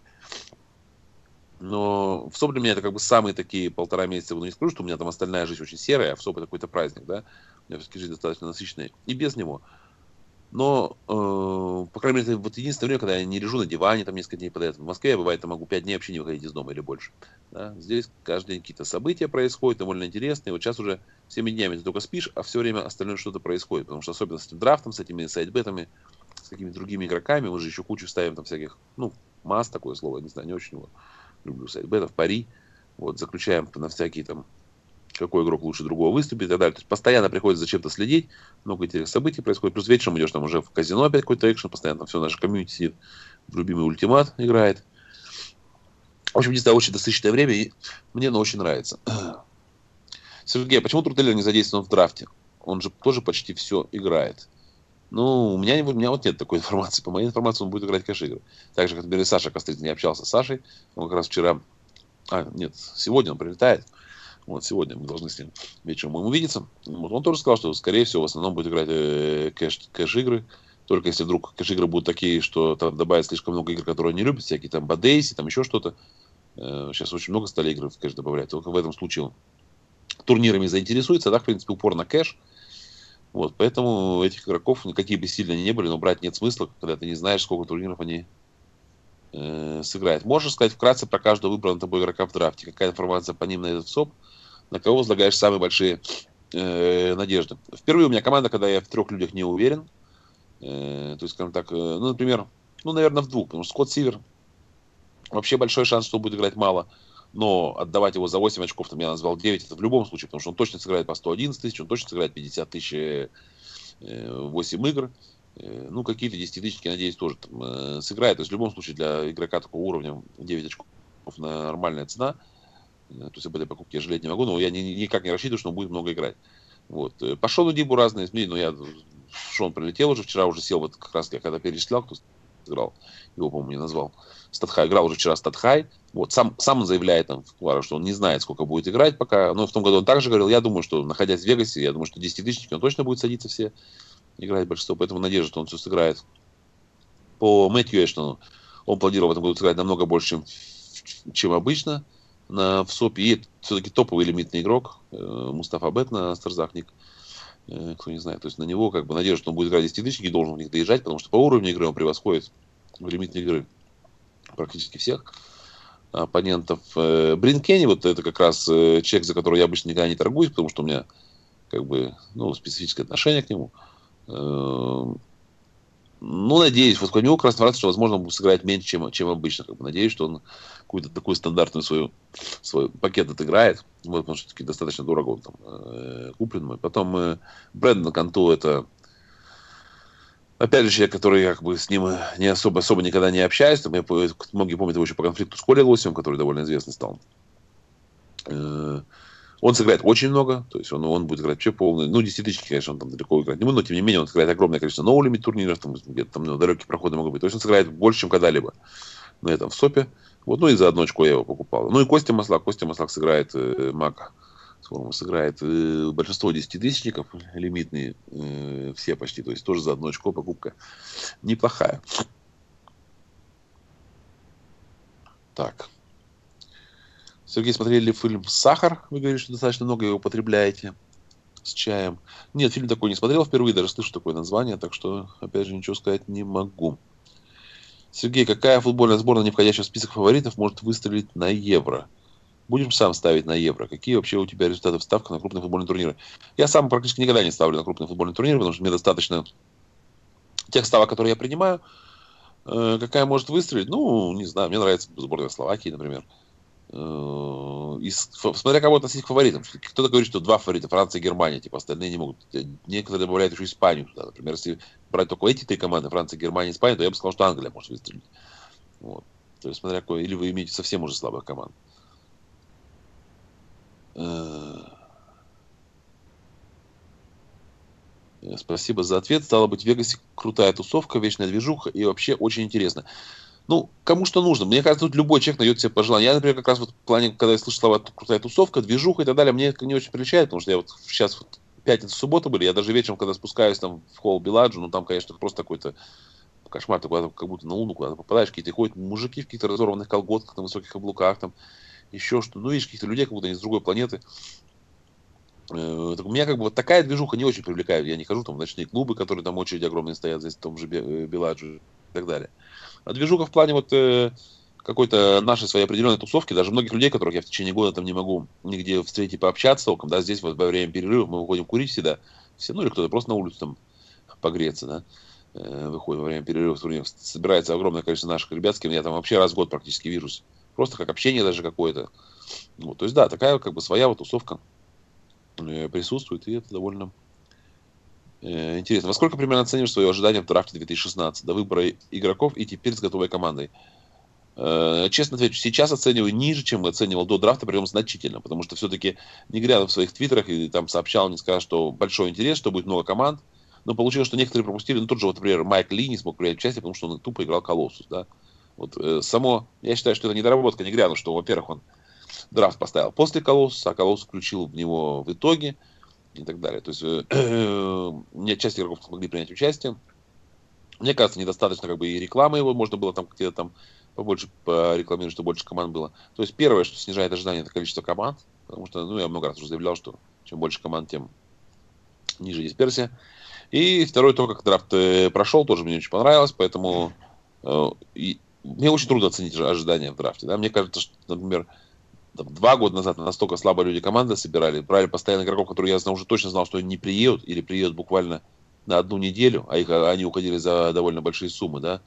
Но в СОП для меня это как бы самые такие полтора месяца, ну не скажу, что у меня там остальная жизнь очень серая, а в СОП это какой-то праздник, да. У меня все-таки жизнь достаточно насыщенная и без него. Но, э, по крайней мере, это вот единственное время, когда я не лежу на диване там несколько дней подряд. В Москве я, бывает, там могу пять дней вообще не выходить из дома или больше. Да? Здесь каждый день какие-то события происходят, довольно интересные. Вот сейчас уже всеми днями ты только спишь, а все время остальное что-то происходит. Потому что особенно с этим драфтом, с этими сайдбетами, с какими-то другими игроками, мы же еще кучу ставим там всяких, ну, масс, такое слово, не знаю, не очень его люблю, сайдбетов, пари. Вот, заключаем на всякие там, какой игрок лучше другого выступит и так далее. То есть постоянно приходится за чем-то следить, много интересных событий происходит. Плюс вечером идешь там уже в казино опять какой-то экшен, постоянно там все наше комьюнити сидит, в любимый ультимат играет. В общем, действительно, очень насыщенное время, и мне оно очень нравится. Сергей, а почему Трутеллер не задействован в драфте? Он же тоже почти все играет. Ну, у меня, у меня вот нет такой информации. По моей информации, он будет играть кэш-игры. Так же, как, например, и Саша Кострин. Я общался с Сашей. Он как раз вчера... А, нет, сегодня он прилетает. Вот сегодня мы должны с ним вечером увидеться. Вот он тоже сказал, что, скорее всего, в основном будет играть э, кэш, кэш-игры. Только если вдруг кэш-игры будут такие, что там добавят слишком много игр, которые он не любит, всякие там бадейси, там еще что-то. Э, сейчас очень много стали игр в кэш добавлять. Только в этом случае он турнирами заинтересуется. А так, в принципе, упор на кэш. Вот, поэтому этих игроков, какие бы сильные они ни были, но брать нет смысла, когда ты не знаешь, сколько турниров они э, сыграют. Можешь сказать вкратце про каждого выбранного тобой игрока в драфте? Какая информация по ним на этот СОП? На кого возлагаешь самые большие э, надежды? Впервые у меня команда, когда я в трех людях не уверен. Э, то есть, скажем так, э, ну, например, ну, наверное, в двух. Потому что Скотт Сивер, вообще большой шанс, что он будет играть мало. Но отдавать его за восемь очков, там я назвал девять, это в любом случае, потому что он точно сыграет по сто одиннадцать тысяч, он точно сыграет пятьдесят тысяч восемь игр. Ну, какие-то десятитысячники, надеюсь, тоже там, э, сыграет. То есть в любом случае для игрока такого уровня девять очков нормальная цена. То есть об этой покупке я жалеть не могу, но я ни, никак не рассчитываю, что он будет много играть. Вот. Пошел у Дибу разные СМИ, но я, что он прилетел уже, вчера уже сел, вот как раз я когда перечислял, кто играл, его, по-моему, не назвал. Статхай играл уже вчера Статхай. Вот, сам, сам он заявляет там, что он не знает, сколько будет играть пока. Но в том году он также говорил, я думаю, что находясь в Вегасе, я думаю, что десятитысячники он точно будет садиться все играть большинство, поэтому надежда, что он все сыграет. По Мэтью Эштону он планировал в этом году сыграть намного больше, чем, чем обычно на, в СОПе. И это все-таки топовый лимитный игрок э, Мустафа Бет на Старзахник. Э, кто не знает. То есть на него как бы надежда, что он будет играть десятитысячники и должен в них доезжать, потому что по уровню игры он превосходит в лимитной игры практически всех оппонентов. Э, Брин Кенни, вот это как раз э, человек, за которого я обычно никогда не торгуюсь, потому что у меня как бы ну, специфическое отношение к нему. Ну, надеюсь, вот у него как раз нравится, что, возможно, он будет сыграть меньше, чем, чем обычно. Как бы, надеюсь, что он какую-то такую стандартную свою, свой пакет отыграет. Вот, потому что таки достаточно дорого он там э, куплен мой. Потом э, Брэндон Канту, это опять же человек, который как бы с ним не особо, особо никогда не общаюсь. Там, я, многие помнят его еще по конфликту с Коли Лосевым, который довольно известный стал. Э, Он сыграет очень много, то есть он, он будет играть вообще полный. Ну, десятитысячники, конечно, он там далеко играть не будет, но тем не менее он сыграет огромное количество ноу-лимит турниров, там где-то там ну, далекие проходы могут быть. То есть он сыграет больше, чем когда-либо на этом в СОПе. Вот, ну и за одно очко я его покупал. Ну и Костя Маслак. Костя Маслак сыграет э, Мака. Сыграет э, большинство десятитысячников лимитные, э, все почти. То есть тоже за одно очко покупка неплохая. Так. Сергей, смотрели ли фильм «Сахар»? Вы говорите, что достаточно много его употребляете с чаем. Нет, фильм такой не смотрел впервые, даже слышу такое название, так что, опять же, ничего сказать не могу. Сергей, какая футбольная сборная, не входящая в список фаворитов, может выстрелить на Евро? Будем сам ставить на Евро. Какие вообще у тебя результаты ставок на крупные футбольные турниры? Я сам практически никогда не ставлю на крупные футбольные турниры, потому что мне достаточно тех ставок, которые я принимаю. Какая может выстрелить? Ну, не знаю, мне нравится сборная Словакии, например. И смотря кого относить к фаворитам. Кто-то говорит, что два фаворита, Франция и Германия, типа остальные не могут. Некоторые добавляют еще Испанию туда. Например, если брать только эти три команды, Франция, Германия, Испания, то я бы сказал, что Англия может выстрелить. Вот. То есть, смотря какой, или вы имеете совсем уже слабых команд. Спасибо за ответ. Стало быть, в Вегасе крутая тусовка, вечная движуха и вообще очень интересно. Ну, кому что нужно. Мне кажется, тут любой человек найдет себе пожелание. Я, например, как раз вот в плане, когда я слышу слова «крутая тусовка», «движуха» и так далее, мне это не очень приличает, потому что я вот сейчас вот пятница, суббота были, я даже вечером, когда спускаюсь там в холл Беладжу, ну там, конечно, просто какой-то кошмар, ты куда-то как будто на луну куда-то попадаешь, какие-то ходят мужики в каких-то разорванных колготках, на высоких каблуках, там еще что-то. Ну, видишь, каких-то людей, как будто они с другой планеты. У меня как бы вот такая движуха не очень привлекает. Я не хожу там в ночные клубы, которые там очереди огромные стоят здесь в том же Беладжу и так далее. А движуха в плане вот э, какой-то нашей своей определенной тусовки, даже многих людей, которых я в течение года там не могу нигде встретить и пообщаться толком, да, здесь вот во время перерыва мы выходим курить всегда, все, ну или кто-то просто на улицу там погреться, да, э, выходит во время перерыва, собирается огромное количество наших ребят, с кем я там вообще раз в год практически вижусь, просто как общение даже какое-то. Вот, то есть да, такая как бы своя вот тусовка э, присутствует, и это довольно интересно. Во сколько примерно оцениваешь свои ожидания в драфте две тысячи шестнадцать до выбора игроков и теперь с готовой командой? Честно отвечу, сейчас оцениваю ниже, чем оценивал до драфта, причем значительно, потому что все-таки Негрянов в своих твиттерах и там сообщал, не сказал, что большой интерес, что будет много команд, но получилось, что некоторые пропустили, ну тот же, вот, например, Майк Ли не смог принять участие, потому что он тупо играл Колоссус, да. Вот, э, само, я считаю, что это недоработка Негрянова, что, во-первых, он драфт поставил после Колоссуса, а Колоссус включил в него в итоге, и так далее. То есть э, не часть игроков смогли принять участие. Мне кажется, недостаточно как бы и рекламы его, можно было там где-то там побольше порекламировать, чтобы больше команд было. То есть первое, что снижает ожидание, это количество команд, потому что, ну, я много раз уже заявлял, что чем больше команд, тем ниже дисперсия. И второе, то, как драфт э, прошел, тоже мне очень понравилось, поэтому э, и, мне очень трудно оценить ожидания в драфте. Да? Мне кажется, что, например, там, два года назад настолько слабо люди команды собирали, брали постоянно игроков, которые я знал, уже точно знал, что они не приедут, или приедут буквально на одну неделю, а их, они уходили за довольно большие суммы, да.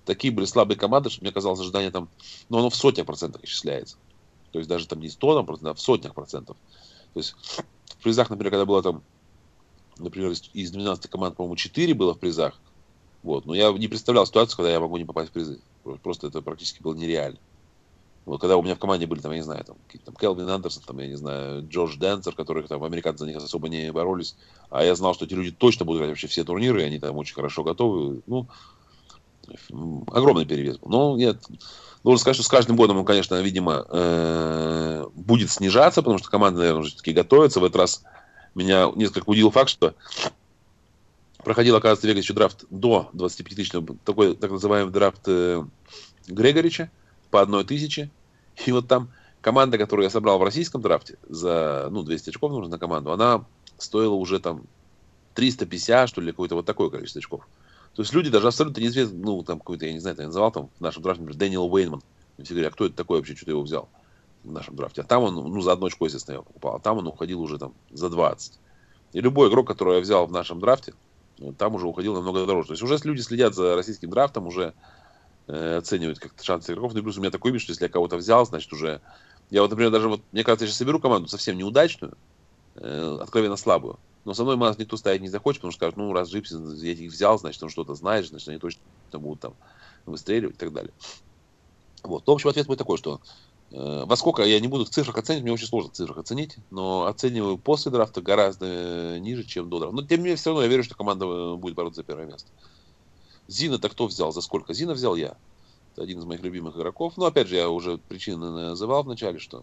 такие были слабые команды, что мне казалось, ожидание там, ну, оно в сотнях процентов исчисляется. То есть даже там не сто процентов, а в сотнях процентов. То есть в призах, например, когда было там, например, из двенадцати команд, по-моему, четыре было в призах. Вот. Но я не представлял ситуацию, когда я могу не попасть в призы. Просто это практически было нереально. Вот, когда у меня в команде были, там, я не знаю, там, там Келвин Андерсон, там, я не знаю, Джордж Денсер, которых там американцы за них особо не боролись. А я знал, что эти люди точно будут играть вообще все турниры, и они там очень хорошо готовы. Ну, огромный перевес был. Но я должен сказать, что с каждым годом он, конечно, видимо, э, будет снижаться, потому что команды, наверное, уже все-таки готовятся. В этот раз меня несколько удивил факт, что проходил, оказывается, в Вегасе еще драфт до двадцатипятитысячного, такой так называемый драфт э, Грегорича по одной тысяче. И вот там команда, которую я собрал в российском драфте, за ну, двести очков нужно на команду, она стоила уже там триста пятьдесят, что ли, какое-то вот такое количество очков. То есть люди даже абсолютно неизвестные, ну, там какой-то, я не знаю, я называл там в нашем драфте, например, Дэниел Уэйнман. И все говорят, а кто это такой вообще, что ты его взял в нашем драфте. А там он, ну, за одно очко, естественно, я покупал, а там он уходил уже там за двадцать. И любой игрок, которого я взял в нашем драфте, там уже уходил намного дороже. То есть уже люди следят за российским драфтом, уже э, оценивают как-то шансы игроков. Ну и плюс у меня такой вид, что если я кого-то взял, значит уже... Я вот, например, даже вот, мне кажется, я сейчас соберу команду совсем неудачную, э, откровенно слабую. Но со мной нас никто ставить не захочет, потому что скажут, ну, раз Джипси, я их взял, значит, он что-то знает, значит, они точно будут там выстреливать и так далее. Вот. В общем, ответ мой такой, что э, во сколько я не буду в цифрах оценить, мне очень сложно в цифрах оценить, но оцениваю после драфта гораздо ниже, чем до драфта. Но тем не менее, все равно я верю, что команда будет бороться за первое место. Зина-то кто взял? За сколько? Зина взял я. Это один из моих любимых игроков. Но опять же, я уже причины называл в начале, что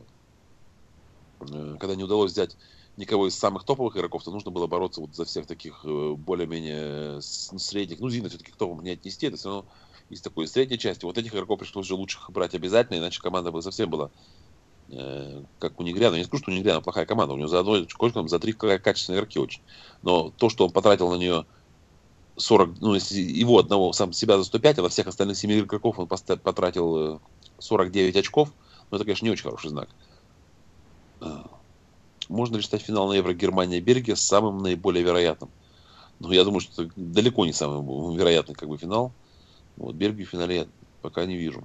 э, когда не удалось взять никого из самых топовых игроков, то нужно было бороться вот за всех таких более-менее средних. Ну, Зина все-таки к топовым не отнести, это все равно из такой средней части. Вот этих игроков пришлось уже лучших брать обязательно, иначе команда бы совсем была э, как у Негряна. Я не скажу, что у Негряна плохая команда, у него за одной очко, за три качественные игроки очень. Но то, что он потратил на нее сорок, ну, если его одного, сам себя за сто пять, а во всех остальных семи игроков он потратил сорок девять очков, ну, это, конечно, не очень хороший знак. Можно ли считать финал на Евро Германия-Бельгия самым наиболее вероятным? Ну, я думаю, что это далеко не самый вероятный как бы финал. Вот, Бельгию в финале я пока не вижу.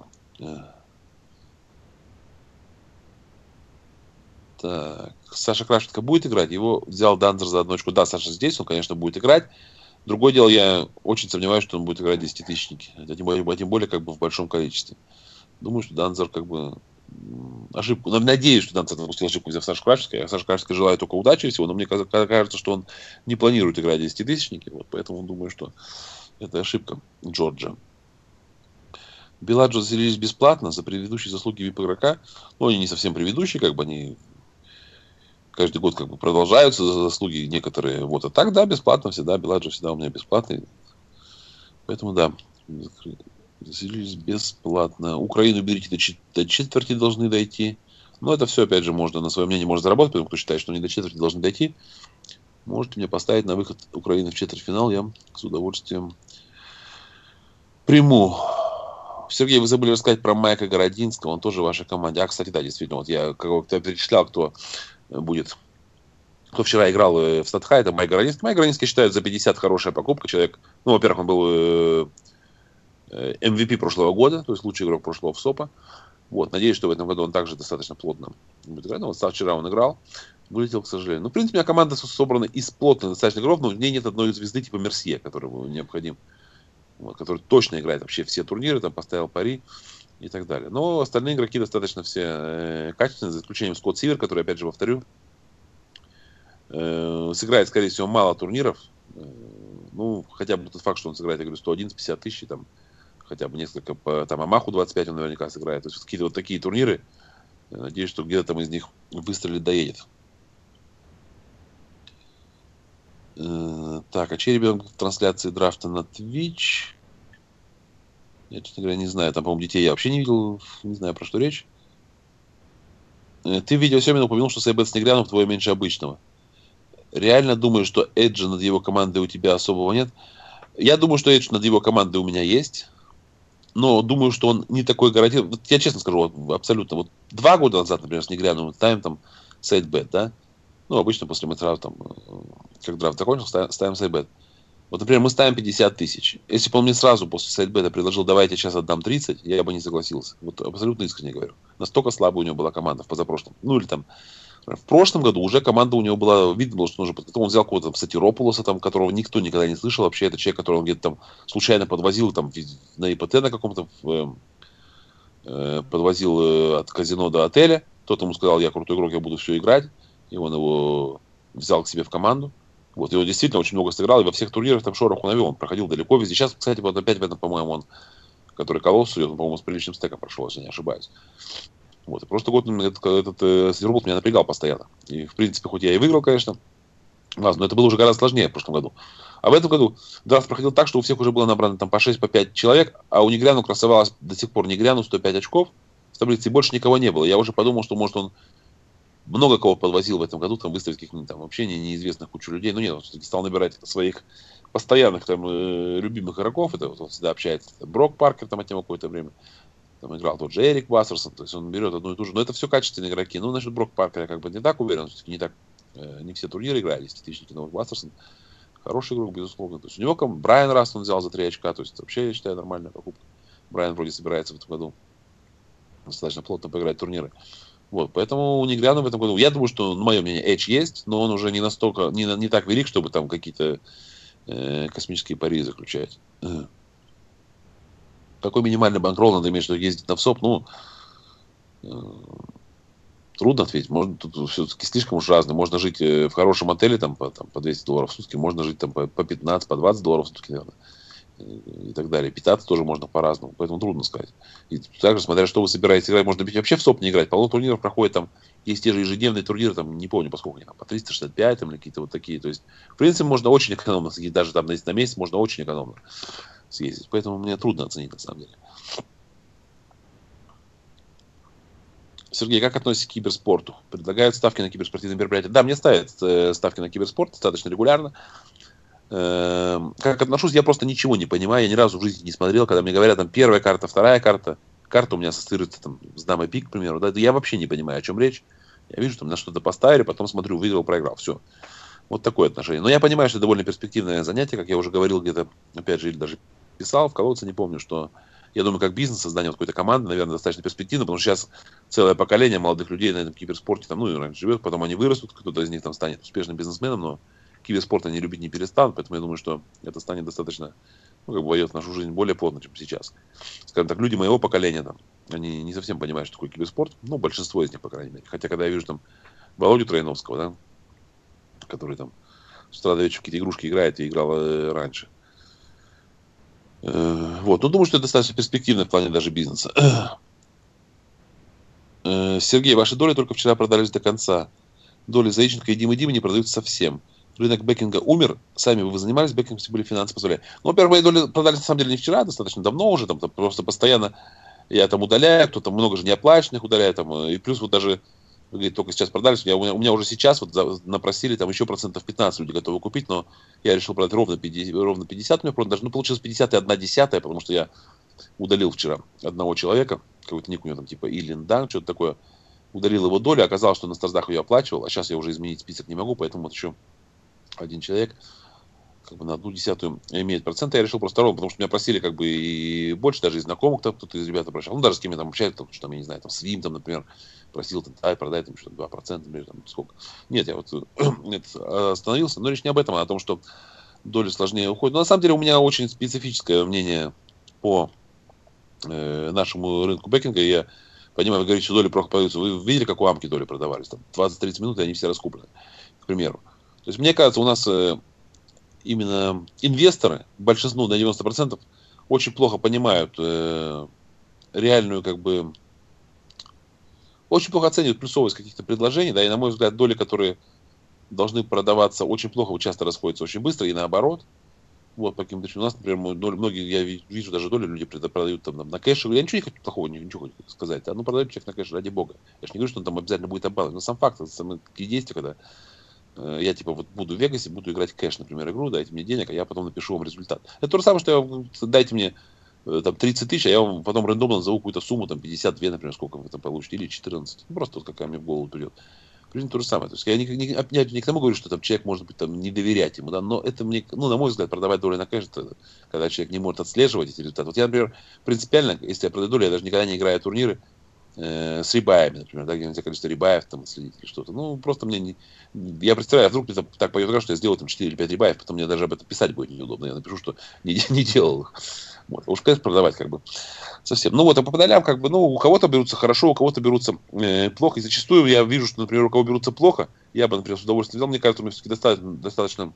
Так, Саша Крашенко будет играть? Его взял Данзер за одну очку. Да, Саша здесь, он, конечно, будет играть. Другое дело, я очень сомневаюсь, что он будет играть десятитысячники. Это тем более, тем более как бы в большом количестве. Думаю, что Данзер как бы ошибку. Но надеюсь, что Данцер допустил ошибку, взяв Сашу Крашенко. Я Саше Крашенко желаю только удачи всего, но мне кажется, что он не планирует играть десятитысячники. Вот, поэтому думаю, что это ошибка Джорджа. Беладжо заселились бесплатно за предыдущие заслуги вип-игрока. Ну, они не совсем предыдущие, как бы они каждый год как бы продолжаются за заслуги некоторые. Вот, а так, да, бесплатно всегда. Беладжо всегда у меня бесплатный. Поэтому, да, заселились бесплатно. Украину берите до, чет- до четверти должны дойти. Но это все, опять же, можно на свое мнение может заработать, потому кто считает, что они до четверти должны дойти. Можете мне поставить на выход Украины в четвертьфинал. Я с удовольствием приму. Сергей, вы забыли рассказать про Майка Городинского. Он тоже в вашей команде. А, кстати, да, действительно. Вот я как-то перечислял, кто будет... Кто вчера играл в Статхай, это Майк Городинский. Майк Городинский считают за пятьдесят хорошая покупка. Человек, ну, во-первых, он был эм ви пи прошлого года, то есть лучший игрок прошлого ВСОПа. Вот, надеюсь, что в этом году он также достаточно плотно будет играть. Ну, вот вчера он играл, вылетел, к сожалению. Ну, в принципе, у меня команда собрана из плотных достаточно игроков, но в ней нет одной звезды типа Мерсье, которому необходим, вот, который точно играет вообще все турниры, там поставил пари и так далее. Но остальные игроки достаточно все э, качественные, за исключением Скотт Сивер, который, опять же, повторю, э, сыграет, скорее всего, мало турниров. Э, ну, хотя бы тот факт, что он сыграет, я говорю, сто одиннадцать пятьдесят тысяч, там, хотя бы несколько, по, там, Амаху двадцать пять он наверняка сыграет. То есть какие-то вот такие турниры. Надеюсь, что где-то там из них выстрелит, доедет. Э, так, а чей ребенок в трансляции драфта на Twitch? Я, честно говоря, не знаю. Там, по-моему, детей я вообще не видел. Не знаю, про что речь. Э, ты в видео Семина упомянул, что Сайбет с Негряном вдвое меньше обычного. Реально думаю, что эджа над его командой у тебя особого нет? Я думаю, что эдж над его командой у меня есть. Но думаю, что он не такой гарантированный. Вот я честно скажу, вот, абсолютно. Вот два года назад, например, с Негряном ставим там сайдбет, да? Ну, обычно после мэтра, там, как драфт закончился, ставим сайдбет. Вот, например, мы ставим пятьдесят тысяч. Если бы он мне сразу после сайт-бета предложил, давайте сейчас отдам тридцать, я бы не согласился. Вот абсолютно искренне говорю. Настолько слабая у него была команда в позапрошлом. Ну, или там, в прошлом году уже команда у него была, видно было, что нужно подготовить. Он взял кого-то там Сатиропулоса, там, которого никто никогда не слышал. Вообще, это человек, которого он где-то там случайно подвозил там, на ИПТ на каком-то, э, подвозил э, от казино до отеля. Тот ему сказал, я крутой игрок, я буду все играть. И он его взял к себе в команду. Вот, его действительно очень много сыграл, и во всех турнирах там шороху навел, он проходил далеко везде. Сейчас, кстати, вот опять в этом, по-моему, он, который колосс идет, он, по-моему, с приличным стеком прошел, если не ошибаюсь. Вот, и просто год этот, этот э, Сидербулт меня напрягал постоянно. И, в принципе, хоть я и выиграл, конечно, вас, но это было уже гораздо сложнее в прошлом году. А в этом году драфт проходил так, что у всех уже было набрано там по шесть, по пять человек, а у Негряну красовалось до сих пор Негряну сто пять очков в таблице, и больше никого не было. Я уже подумал, что, может, он много кого подвозил в этом году, там выставить каких-нибудь там вообще не, неизвестных кучу людей. Но нет, он все-таки стал набирать своих постоянных там э, любимых игроков. Это вот он всегда общается. Брок Паркер там от него какое-то время там играл, тот же Эрик Вассерсон. То есть он берет одну и ту же. Но это все качественные игроки. Ну, насчет Брок Паркера я как бы не так уверен. Все-таки не так, э, не все турниры играли, десятитысячники, но вот Вассерсон хороший игрок, безусловно. То есть у него там Брайан Раст он взял за три очка. То есть вообще, я считаю, нормальная покупка. Брайан вроде собирается в этом году достаточно плотно поиграть турниры. Вот, поэтому у Негряна в этом году, я думаю, что, на мое мнение, эдж есть, но он уже не настолько, не, не так велик, чтобы там какие-то э, космические пари заключать. Какой минимальный банкролл надо иметь, чтобы ездить на ВСОП? Ну, э, трудно ответить. Можно, тут все-таки слишком уж разное. Можно жить в хорошем отеле там, по, там, по двести долларов в сутки, можно жить там, по, по пятнадцать, по двадцать долларов в сутки, наверное. И так далее. Питаться тоже можно по-разному, поэтому трудно сказать. И также, смотря что вы собираетесь играть, можно быть вообще в СОП не играть. Полно турниров проходит, там есть те же ежедневные турниры, там не помню, поскольку они там по триста шестьдесят пять, там, или какие-то вот такие. То есть, в принципе, можно очень экономно съездить, даже там на месяц можно очень экономно съездить. Поэтому мне трудно оценить на самом деле. Сергей, как относитесь к киберспорту? Предлагают ставки на киберспортивные мероприятия? Да, мне ставят э, ставки на киберспорт достаточно регулярно. Как отношусь, я просто ничего не понимаю, я ни разу в жизни не смотрел, когда мне говорят, там, первая карта, вторая карта, карта у меня ассоциируется там, с дамой пик, к примеру, да, я вообще не понимаю, о чем речь, я вижу, там, на что-то поставили, потом смотрю, выиграл, проиграл, все, вот такое отношение. Но я понимаю, что это довольно перспективное занятие, как я уже говорил где-то, опять же, или даже писал в колодце, не помню, что я думаю, как бизнес, создание вот какой-то команды, наверное, достаточно перспективно, потому что сейчас целое поколение молодых людей на этом киберспорте, там, ну, и раньше живет, потом они вырастут, кто-то из них там станет успешным бизнесменом, но киберспорт они любить не перестанут, поэтому я думаю, что это станет достаточно, ну, как бы войдет в нашу жизнь более плотно, чем сейчас. Скажем так, люди моего поколения, там, они не совсем понимают, что такое киберспорт, ну, большинство из них, по крайней мере. Хотя, когда я вижу там Володю Троиновского, да, который там с утра до вечера в какие-то игрушки играет и играл э, раньше. Э, вот, ну, думаю, что это достаточно перспективно в плане даже бизнеса. Э, Сергей, ваши доли только вчера продались до конца. Доли Заиченко и Димы Димы не продаются совсем. Рынок бэкинга умер. Сами вы занимались бэкингом, если были финансы позволяли. Ну, во-первых, мои доли продались на самом деле не вчера, достаточно давно уже. Там, там просто постоянно я там удаляю, кто-то много же неоплаченных удаляет. Там, и плюс вот даже, вы говорите, только сейчас продались. Я, у, меня, у меня уже сейчас вот за, напросили там еще процентов пятнадцать люди готовы купить, но я решил продать ровно пятьдесят. Ровно пятьдесят у меня продано, даже, ну, получилось пятьдесят и одна десятая, потому что я удалил вчера одного человека, какой-то ник у него там типа Илин Дан, что-то такое. Удалил его долю, оказалось, что на стартах ее оплачивал, а сейчас я уже изменить список не могу, поэтому вот еще один человек как бы на одну десятую имеет процент, я решил просто ровно, потому что меня просили как бы и больше, даже из знакомых, там кто-то из ребят обращал, ну даже с кем я там общаюсь, там, что там, я не знаю, там Свим, там, например, просил, там, дай, продай, там, что-то два процента, например, там, сколько. Нет, я вот нет, остановился, но речь не об этом, а о том, что доли сложнее уходят. Но на самом деле у меня очень специфическое мнение по э, нашему рынку бэкинга, и я понимаю, вы говорите, что доли плохо продаются. Вы видели, как у Амки доли продавались? Там двадцать-тридцать минут, и они все раскуплены, к примеру. То есть, мне кажется, у нас э, именно инвесторы, большинство, на девяносто процентов, очень плохо понимают э, реальную, как бы, очень плохо оценивают плюсовость каких-то предложений, да, и, на мой взгляд, доли, которые должны продаваться очень плохо, часто расходятся очень быстро, и наоборот. Вот, по каким-то причинам. У нас, например, многие, я вижу даже доли, люди продают там на кэше. Я ничего не хочу плохого, ничего хочу сказать. А ну продают человек на кэше, ради бога. Я же не говорю, что он там обязательно будет обманывать. Но сам факт, это самые такие действия, когда э, я типа вот буду в Вегасе, буду играть кэш, например, игру, дайте мне денег, а я потом напишу вам результат. Это то же самое, что я, дайте мне э, там тридцать тысяч, а я вам потом рандомно назову какую-то сумму, там пятьдесят два, например, сколько вы там получите, или четырнадцать. Ну, просто вот какая мне в голову придет. Примерно то же самое. То есть я не, не, опять не к тому говорю, что там человек может быть там не доверять ему, да, но это мне, ну, на мой взгляд, продавать долю на кэш, это, когда человек не может отслеживать эти результаты. Вот я, например, принципиально, если я продаю долю, я даже никогда не играю турниры э, с ребаями, например, да, где нельзя количество ребаев там следить или что-то. Ну, просто мне не... Я представляю, вдруг мне так пойдет, что я сделал там четыре или пять ребаев, потом мне даже об этом писать будет неудобно. Я напишу, что не, не делал их. Вот. Уж, конечно, продавать как бы совсем. Ну вот, а по долям, как бы, ну, у кого-то берутся хорошо, у кого-то берутся э, плохо. И зачастую я вижу, что, например, у кого берутся плохо, я бы, например, с удовольствием взял, мне кажется, у меня все-таки достаточно, достаточно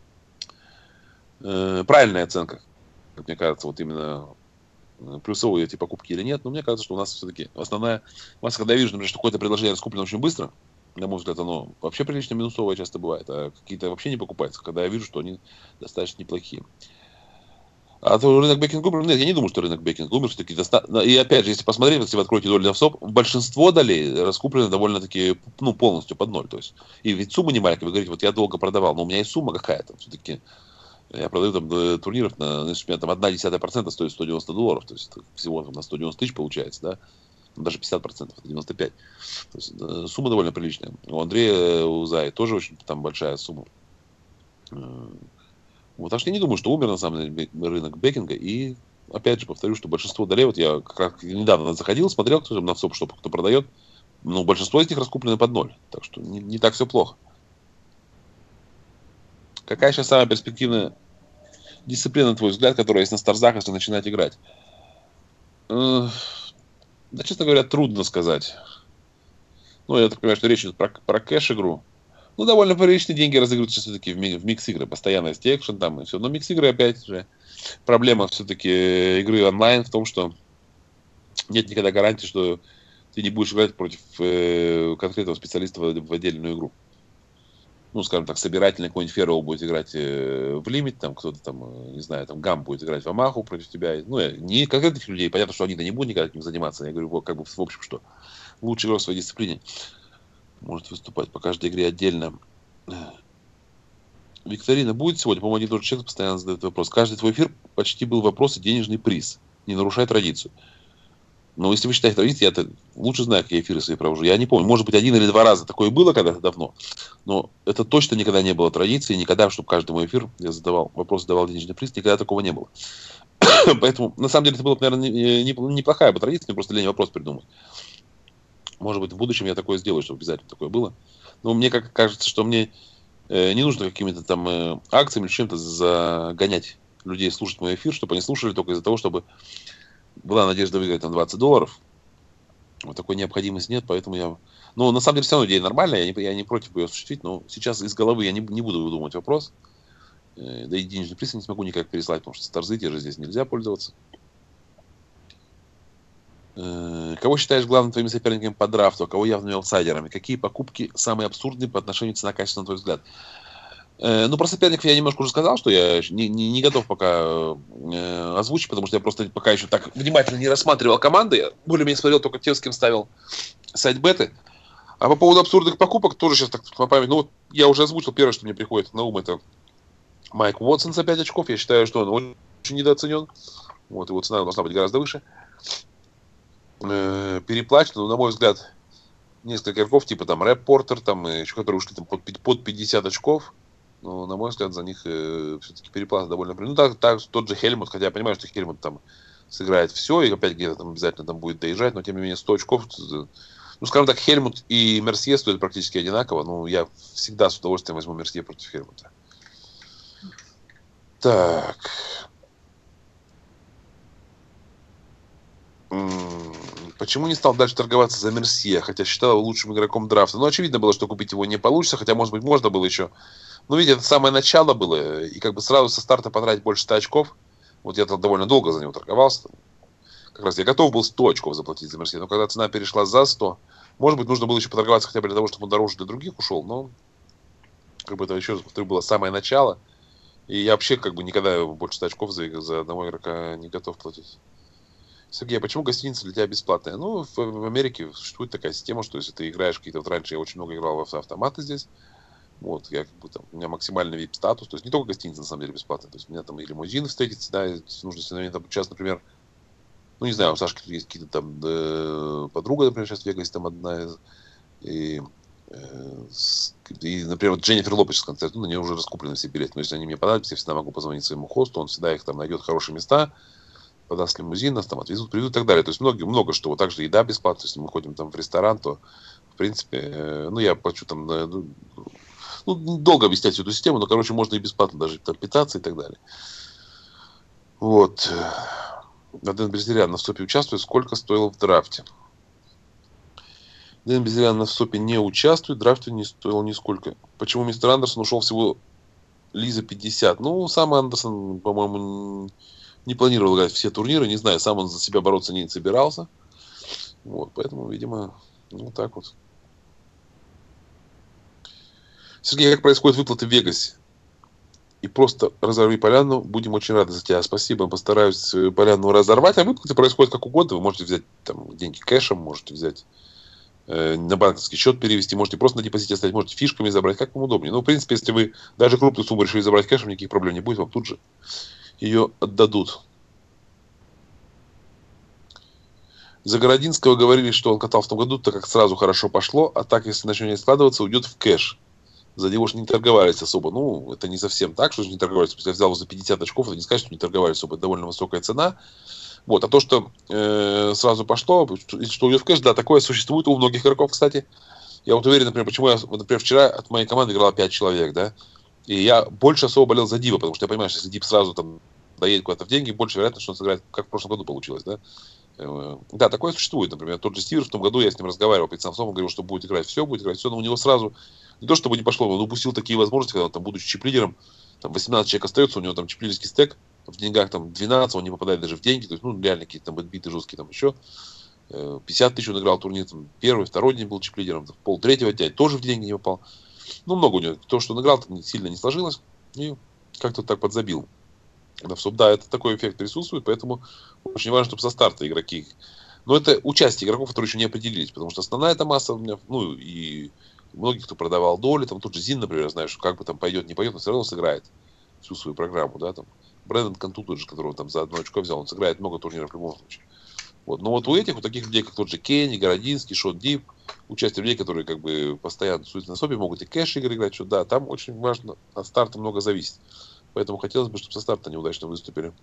э, правильная оценка, как мне кажется, вот именно плюсовые эти покупки или нет. Но мне кажется, что у нас все-таки основная масса, когда я вижу, например, что какое-то предложение раскуплено очень быстро, на мой взгляд, оно вообще прилично минусовое часто бывает, а какие-то вообще не покупаются, когда я вижу, что они достаточно неплохие. А то рынок бекинг умер, нет, я не думаю, что рынок бекинг умер, все-таки доста... И опять же, если посмотреть, если вы откроете доли на ВСОП, большинство долей раскуплены довольно-таки, ну, полностью под ноль. То есть, и ведь сумма не маленькая, вы говорите, вот я долго продавал, но у меня есть сумма какая-то, все-таки я продаю там турниров, на, у меня там одна десятая процента стоит сто девяносто долларов, то есть всего на сто девяносто тысяч получается, да, даже пятьдесят процентов, это девяносто пять. То есть сумма довольно приличная. У Андрея, у Зая тоже очень там большая сумма. Вот, так что я не думаю, что умер на самом деле рынок бекинга. И опять же повторю, что большинство долей, вот я как раз недавно заходил, смотрел, кто на ВСОП, что кто продает, но большинство из них раскуплены под ноль. Так что не, не так все плохо. Какая сейчас самая перспективная дисциплина, на твой взгляд, которая есть на старзах, если начинать играть? Да, честно говоря, трудно сказать. Ну, я так понимаю, что речь идет про, про кэш-игру. Ну, довольно приличные деньги разыгрываются все-таки в, в микс-игры. Постоянно есть экшен там и все. Но микс-игры, опять же, проблема все-таки игры онлайн в том, что нет никогда гарантии, что ты не будешь играть против э, конкретного специалиста в, в отдельную игру. Ну, скажем так, собирательный какой-нибудь Ферроу будет играть э, в лимит, там кто-то там, э, не знаю, там Гам будет играть в Амаху против тебя. Ну, не конкретных людей, понятно, что они-то не будут никогда этим заниматься. Я говорю, как бы в общем, что лучший игрок в своей дисциплине может выступать по каждой игре отдельно. Викторина будет сегодня? По-моему, один и тот же человек постоянно задает вопрос. Каждый твой эфир почти был вопрос и денежный приз. Не нарушай традицию. Но если вы считаете традицией, я-то лучше знаю, какие эфиры свои провожу. Я не помню. Может быть, один или два раза такое было когда-то давно. Но это точно никогда не было традицией. Никогда, чтобы каждый мой эфир я задавал вопрос, задавал денежный приз. Никогда такого не было. Поэтому, на самом деле, это была, наверное, неплохая бы традиция. Мне просто лень вопрос придумать. Может быть, в будущем я такое сделаю, чтобы обязательно такое было. Но мне как кажется, что мне э, не нужно какими-то там э, акциями или чем-то загонять людей слушать мой эфир, чтобы они слушали только из-за того, чтобы была надежда выиграть там двадцать долларов. Вот такой необходимости нет, поэтому я... Ну, на самом деле, все равно идея нормальная, я не, я не против ее осуществить, но сейчас из головы я не, не буду выдумывать вопрос. Э, да и денежный приз я не смогу никак переслать, потому что старзы те же здесь нельзя пользоваться. Кого считаешь главным твоими соперниками по драфту, а кого явными аутсайдерами? Какие покупки самые абсурдные по отношению цена-качество, на твой взгляд? Ну, про соперников я немножко уже сказал, что я не, не, не готов пока э, озвучить, потому что я просто пока еще так внимательно не рассматривал команды. Я более-менее смотрел только те, с кем ставил сайт-беты. А по поводу абсурдных покупок, тоже сейчас так по памяти. Ну, вот я уже озвучил, первое, что мне приходит на ум, это Майк Уотсон за пять очков. Я считаю, что он очень недооценен. Вот, его цена должна быть гораздо выше. Переплачено, но, на мой взгляд, несколько игроков, типа там Рэп Портер, там еще которые ушли там, под, под пятьдесят очков. Но, на мой взгляд, за них э, все-таки переплата довольно... Ну, так, так, тот же Хельмут, хотя я понимаю, что Хельмут там сыграет все, и опять где-то там обязательно там будет доезжать, но, тем не менее, сто очков... Ну, скажем так, Хельмут и Мерсье стоят практически одинаково. Ну, я всегда с удовольствием возьму Мерсье против Хельмута. Так... Почему не стал дальше торговаться за Мерсье, хотя считал его лучшим игроком драфта? Ну, очевидно было, что купить его не получится, хотя, может быть, можно было еще. Ну, видите, это самое начало было, и как бы сразу со старта потратить больше ста очков. Вот я там довольно долго за него торговался. Как раз я готов был сто очков заплатить за Мерсье, но когда цена перешла за сто, может быть, нужно было еще поторговаться хотя бы для того, чтобы он дороже для других ушел, но как бы это, еще раз повторю, было самое начало. И я вообще как бы никогда больше ста очков за, за одного игрока не готов платить. Сергей, а почему гостиница для тебя бесплатная? Ну, в, в Америке существует такая система, что если ты играешь какие-то... Вот раньше я очень много играл в автоматы здесь. Вот, я как бы там... У меня максимальный ви ай пи-статус. То есть не только гостиница, на самом деле, бесплатная. То есть у меня там и лимузин встретится, да, если нужно, если там сейчас, например... Ну, не знаю, у Сашки есть какие-то там... Да, подруга, например, сейчас в Вегасе там одна из... И И, например, вот Дженнифер Лопес в концерте, ну, на нее уже раскуплены все билеты. Но если они мне понадобятся, я всегда могу позвонить своему хосту, он всегда их там найдет хорошие места, подаст лимузин, нас там отвезут, приведут и так далее. То есть много, много что. Вот также еда бесплатная. Если мы ходим там в ресторан, то, в принципе, ну, я плачу там, ну, долго объяснять всю эту систему, но, короче, можно и бесплатно даже там питаться и так далее. Вот. Дэн Беззерян на стопе участвует. Сколько стоило в драфте? Дэн Беззерян на стопе не участвует. В драфте не стоило нисколько. Почему мистер Андерсон ушел всего Лиза пятьдесят? Ну, сам Андерсон, по-моему, не планировал играть все турниры. Не знаю, сам он за себя бороться не собирался. Вот, поэтому, видимо, вот так вот. Сергей, как происходят выплаты в Вегасе? И просто разорви поляну, будем очень рады за тебя. Спасибо, постараюсь поляну разорвать. А выплаты происходят как угодно. Вы можете взять там деньги кэшем, можете взять э, на банковский счет перевести, можете просто на депозите оставить, можете фишками забрать, как вам удобнее. Ну, в принципе, если вы даже крупную сумму решили забрать кэшем, никаких проблем не будет, вам тут же ее отдадут. Загородинского говорили, что он катал в том году, так как сразу хорошо пошло, а так, если начнет не складываться, уйдет в кэш. За него же не торговались особо. Ну, это не совсем так, что же не торговались. Если я взял за пятьдесят очков, это не сказать, что не торговались особо. Это довольно высокая цена. Вот. А то, что э, сразу пошло, что, что уйдет в кэш, да, такое существует у многих игроков, кстати. Я вот уверен, например, почему я, вот, например, вчера от моей команды играло пять человек, да, и я больше особо болел за Дива, потому что я понимаю, что если Дип сразу там доедет куда-то в деньги, больше вероятно, что он сыграет, как в прошлом году получилось, да. Да, такое существует, например, тот же Стивер, в том году я с ним разговаривал перед самым, он говорил, что будет играть все, будет играть все, но у него сразу, не то чтобы не пошло, он упустил такие возможности, когда он там, будучи чип-лидером, там восемнадцать человек остается, у него там чип-лидерский стек, в деньгах там двенадцать, он не попадает даже в деньги, то есть, ну, реально какие-то там битбиты жесткие там еще, пятьдесят тысяч он играл турнир, там, первый, второй день был чип-лидером, пол третьего дня тоже в деньги не попал, ну, много у него, то, что он играл, сильно не сложилось, и как-то так подзабил. Да, это такой эффект присутствует, поэтому очень важно, чтобы со старта игроки. Но это участие игроков, которые еще не определились, потому что основная эта масса у меня, ну и многих, кто продавал доли, там тот же Зин, например, знаешь, как бы там пойдет, не пойдет, но все равно сыграет всю свою программу, да, там. Брэндон Канту, тот же, которого там за одно очко взял, он сыграет много турниров в любом случае. Вот. Но вот у этих, у таких людей, как тот же Кенни, Городинский, Шот Дип, участие людей, которые как бы постоянно суются на собе, могут и кэш игры играть, что да, там очень важно, от старта много зависит. Поэтому хотелось бы, чтобы со старта неудачно выступили.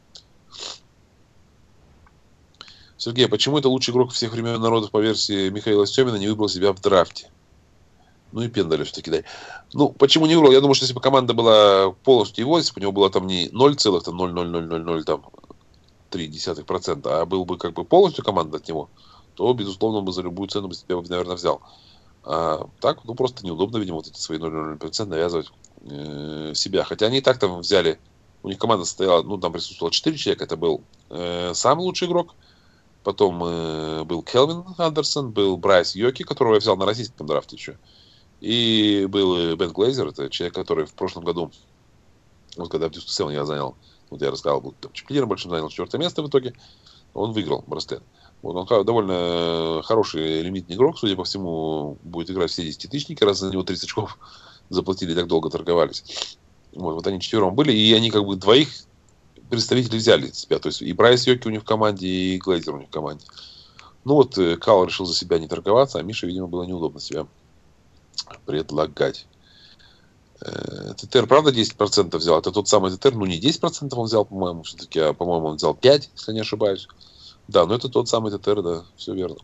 Сергей, а почему это лучший игрок всех времен народов по версии Михаила Семина не выбрал себя в драфте? Ну и пендаля все-таки дай. Ну, почему не выбрал? Я думаю, что если бы команда была полностью его, если бы у него было там не ноль целых ноль ноль ноль ноль ноль там три десятых процента, а был бы как бы полностью команда от него, то, безусловно, он бы за любую цену бы себя, наверное, взял. А так, ну, просто неудобно, видимо, вот эти свои ноль ноль ноль процента навязывать э, себя. Хотя они и так там взяли, у них команда состояла, ну, там присутствовало четыре человека, это был э, самый лучший игрок, потом э, был Келвин Андерсон, был Брайс Йоки, которого я взял на российском драфте еще, и был Бен Глейзер, это человек, который в прошлом году, вот когда в Дьюс Севен я занял, вот я рассказывал, был там чемпионом большим, занял четвертое место в итоге, он выиграл браслет. Вот он довольно хороший лимитный игрок, судя по всему, будет играть все десятитысячники, раз за него тридцать очков заплатили, так долго торговались. Вот, вот они четвером были, и они как бы двоих представителей взяли себя. То есть и Брайс Йоки у них в команде, и Глейзер у них в команде. Ну вот Кал решил за себя не торговаться, а Мише, видимо, было неудобно себя предлагать. ТТР, правда, десять процентов взял? Это тот самый ТТР, ну не десять процентов он взял, по-моему, все-таки, а, по-моему, он взял пять, если не ошибаюсь. Да, но это тот самый ТТР, да, все верно.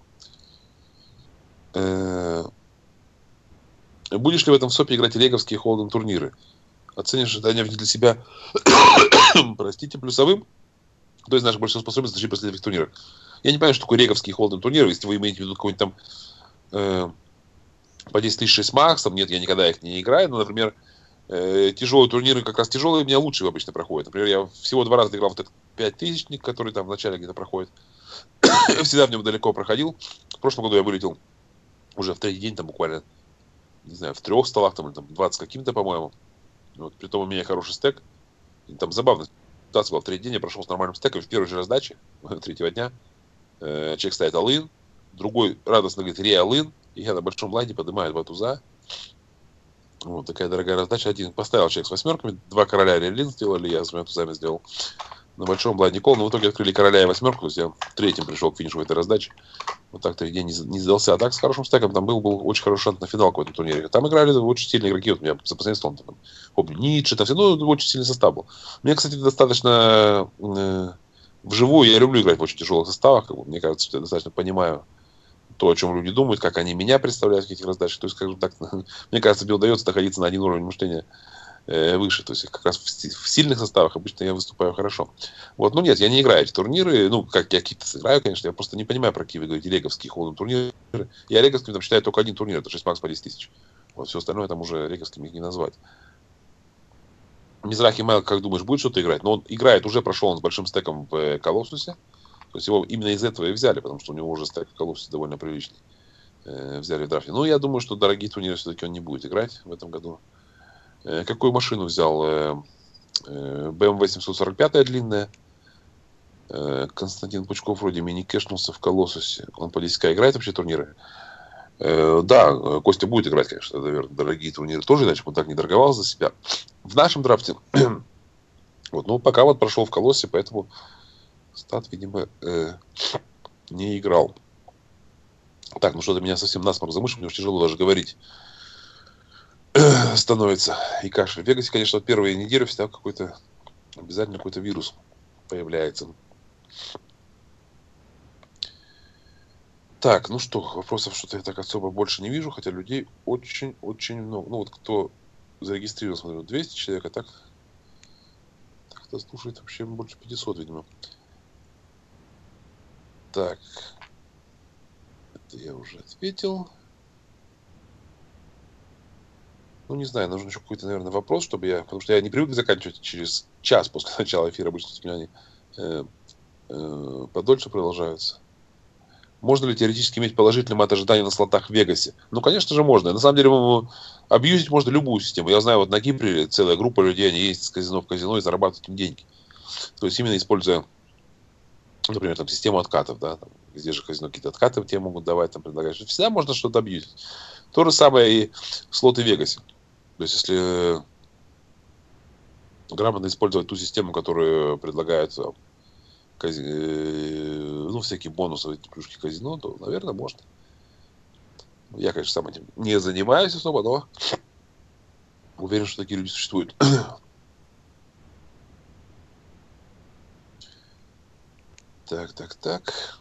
Будешь ли в этом СОПе играть реговские холдинг турниры? Оценишь ожидания для себя, простите, плюсовым? То есть наше большинство способностей в последних турнирах. Я не понимаю, что такое реговские холдинг турниры, если вы имеете в виду какой-нибудь там э, по десять тысяч шесть максом, нет, я никогда их не играю, но, например, э, тяжелые турниры, как раз тяжелые у меня лучше обычно проходят. Например, я всего два раза играл в этот пятитысячник, который там в начале где-то проходит. Всегда в нем далеко проходил. В прошлом году я вылетел уже в третий день, там буквально, не знаю, в трех столах, там, там двадцать каким-то, по-моему. Вот, притом у меня хороший стек. И там забавно ситуация была. В третий день я прошел с нормальным стеком. В первой же раздаче, третьего дня, э, человек ставит all-in, другой радостно говорит re-all-in, и я на большом лайне поднимаю два туза. Вот такая дорогая раздача. Один поставил человек с восьмерками, два короля re-all-in сделали, я с двумя тузами сделал. на большом бладне кол, но в итоге открыли короля и восьмерку, то есть я третьим пришел к финишу в этой раздаче. Вот так три дня не, не сдался. А так с хорошим стеком там был, был очень хороший шанс на финалку в этом турнире. Там играли очень сильные игроки, вот у меня за последним столом, там, помню, Ницше, там все, ну, очень сильный состав был. Мне, кстати, достаточно э, вживую, я люблю играть в очень тяжелых составах, как бы, мне кажется, что я достаточно понимаю то, о чем люди думают, как они меня представляют в этих раздачах. То есть, скажем так, мне кажется, мне удается находиться на один уровень мышления выше. То есть как раз в сильных составах обычно я выступаю хорошо. Вот, ну нет, я не играю эти турниры. Ну, как я какие-то сыграю, конечно, я просто не понимаю, про какие вы говорите, леговские холодные турниры. Я леговскими там считаю только один турнир, это шесть макс по десять тысяч. Вот, все остальное там уже леговскими их не назвать. Мизрахи Майл, как думаешь, будет что-то играть? Но он играет, уже прошел он с большим стеком в Колоссусе. То есть его именно из этого и взяли, потому что у него уже стек в Колоссусе довольно приличный. Э, взяли в драфте. Ну, я думаю, что дорогие турниры все-таки он не будет играть в этом году. Какую машину взял? бэ эм вэ семьсот сорок пять длинная. Константин Пучков вроде мини-кэшнулся в Колоссусе. Он по десять ка играет вообще турниры? Да, Костя будет играть, конечно, наверное, дорогие турниры тоже, иначе он так не торговал за себя. В нашем драфте, вот, ну, пока вот прошел в Колоссе, поэтому стат, видимо, не играл. Так, ну что-то меня совсем насморк замышил, мне уж тяжело даже говорить становится. И кашель. В Вегасе, конечно, вот первые недели всегда какой-то обязательно какой-то вирус появляется. Так, ну что, вопросов что-то я так особо больше не вижу, хотя людей очень-очень много. Ну вот кто зарегистрировал, смотрю, двести человек, а так так-то слушает вообще больше пятисот, видимо. Так, это я уже ответил. Ну, не знаю, нужен еще какой-то, наверное, вопрос, чтобы я... Потому что я не привык заканчивать через час после начала эфира. Обычно у меня они э, э, подольше продолжаются. Можно ли теоретически иметь положительный мат ожидания на слотах в Вегасе? Ну, конечно же, можно. На самом деле, абьюзить можно любую систему. Я знаю, вот на Кипре целая группа людей, они ездят с казино в казино и зарабатывают им деньги. То есть, именно используя, например, там, систему откатов, да, там, где же казино какие-то откаты тебе могут давать, там, предлагать. Всегда можно что-то абьюзить. То же самое и слоты в Вегасе. То есть, если грамотно использовать ту систему, которую предлагают кази... ну, всякие бонусы, плюшки казино, то, наверное, можно. Я, конечно, сам этим не занимаюсь особо, но уверен, что такие люди существуют. Так, так, так.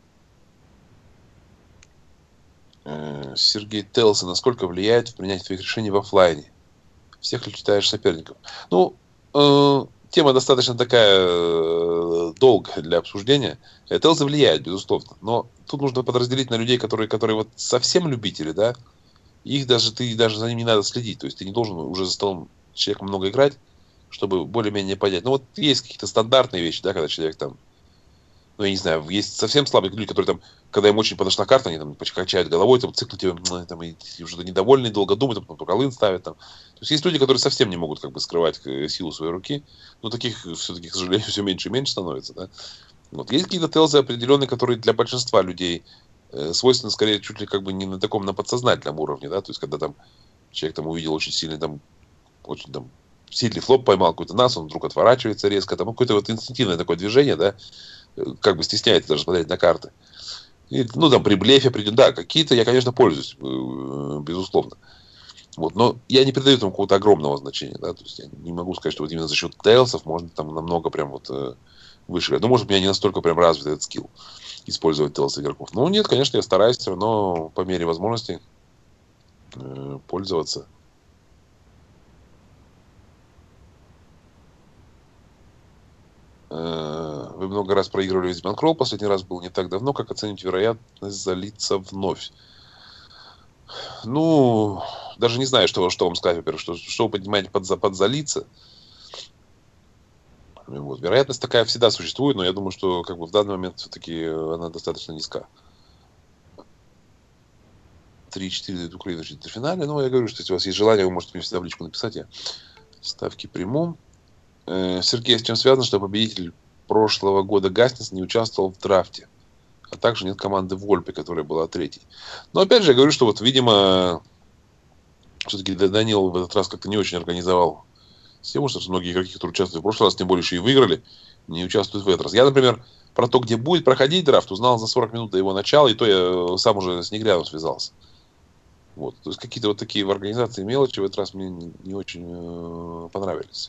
Сергей Телса, насколько влияет в принятии твоих решений в офлайне? Всех ли читаешь соперников? Ну, э, тема достаточно такая э, долгая для обсуждения. Телса влияет, безусловно. Но тут нужно подразделить на людей, которые, которые вот совсем любители, да. Их даже, ты даже за ними не надо следить. То есть ты не должен уже за столом с человеком много играть, чтобы более-менее понять. Ну вот есть какие-то стандартные вещи, да, когда человек там, ну, я не знаю, есть совсем слабые люди, которые там, когда им очень подошла карта, они там качают головой, там, циклят тебе, там, и уже недовольны, долго думают, там, только лын ставят. Там. То есть есть люди, которые совсем не могут как бы скрывать силу своей руки, но таких все-таки, к сожалению, все меньше и меньше становится. Да? Вот. Есть какие-то телзы определенные, которые для большинства людей э, свойственны скорее чуть ли как бы не на таком, на подсознательном уровне, да, то есть когда там человек там увидел очень сильный там, очень там, сильный флоп поймал какой-то нас, он вдруг отворачивается резко, там какое-то вот инстинктивное такое движение, да, как бы стесняется даже смотреть на карты. И, ну, там, при блефе, при... да, какие-то я, конечно, пользуюсь, безусловно. Вот, но я не придаю этому какого-то огромного значения, да, то есть я не могу сказать, что вот именно за счет тейлсов можно там намного прям вот э, выше играть. Ну, может, у меня не настолько прям развит этот скилл использовать тейлс игроков. Ну, нет, конечно, я стараюсь все равно по мере возможности э, пользоваться. Вы много раз проигрывали весь банкролл. Последний раз был не так давно. Как оценить вероятность залиться вновь? Ну, даже не знаю, что, что вам сказать, во-первых, что, что вы понимаете под, под залиться. Вот. Вероятность такая всегда существует, но я думаю, что как бы в данный момент все-таки она достаточно низка. три-четыре дают Украину в финале. Но я говорю, что если у вас есть желание, вы можете мне всегда в личку написать. Я ставки приму. Сергей, с чем связано, что победитель прошлого года Гаснес не участвовал в драфте, а также нет команды Вольпе, которая была третьей. Но опять же, я говорю, что вот, видимо, все-таки Данил в этот раз как-то не очень организовал Систему, что многие игроки, которые участвовали в прошлый раз, тем более еще и выиграли, не участвуют в этот раз. Я, например, про то, где будет проходить драфт, узнал за сорок минут до его начала, и то я сам уже с Негрядом связался. Вот. То есть какие-то вот такие в организации мелочи в этот раз мне не, не очень э, понравились.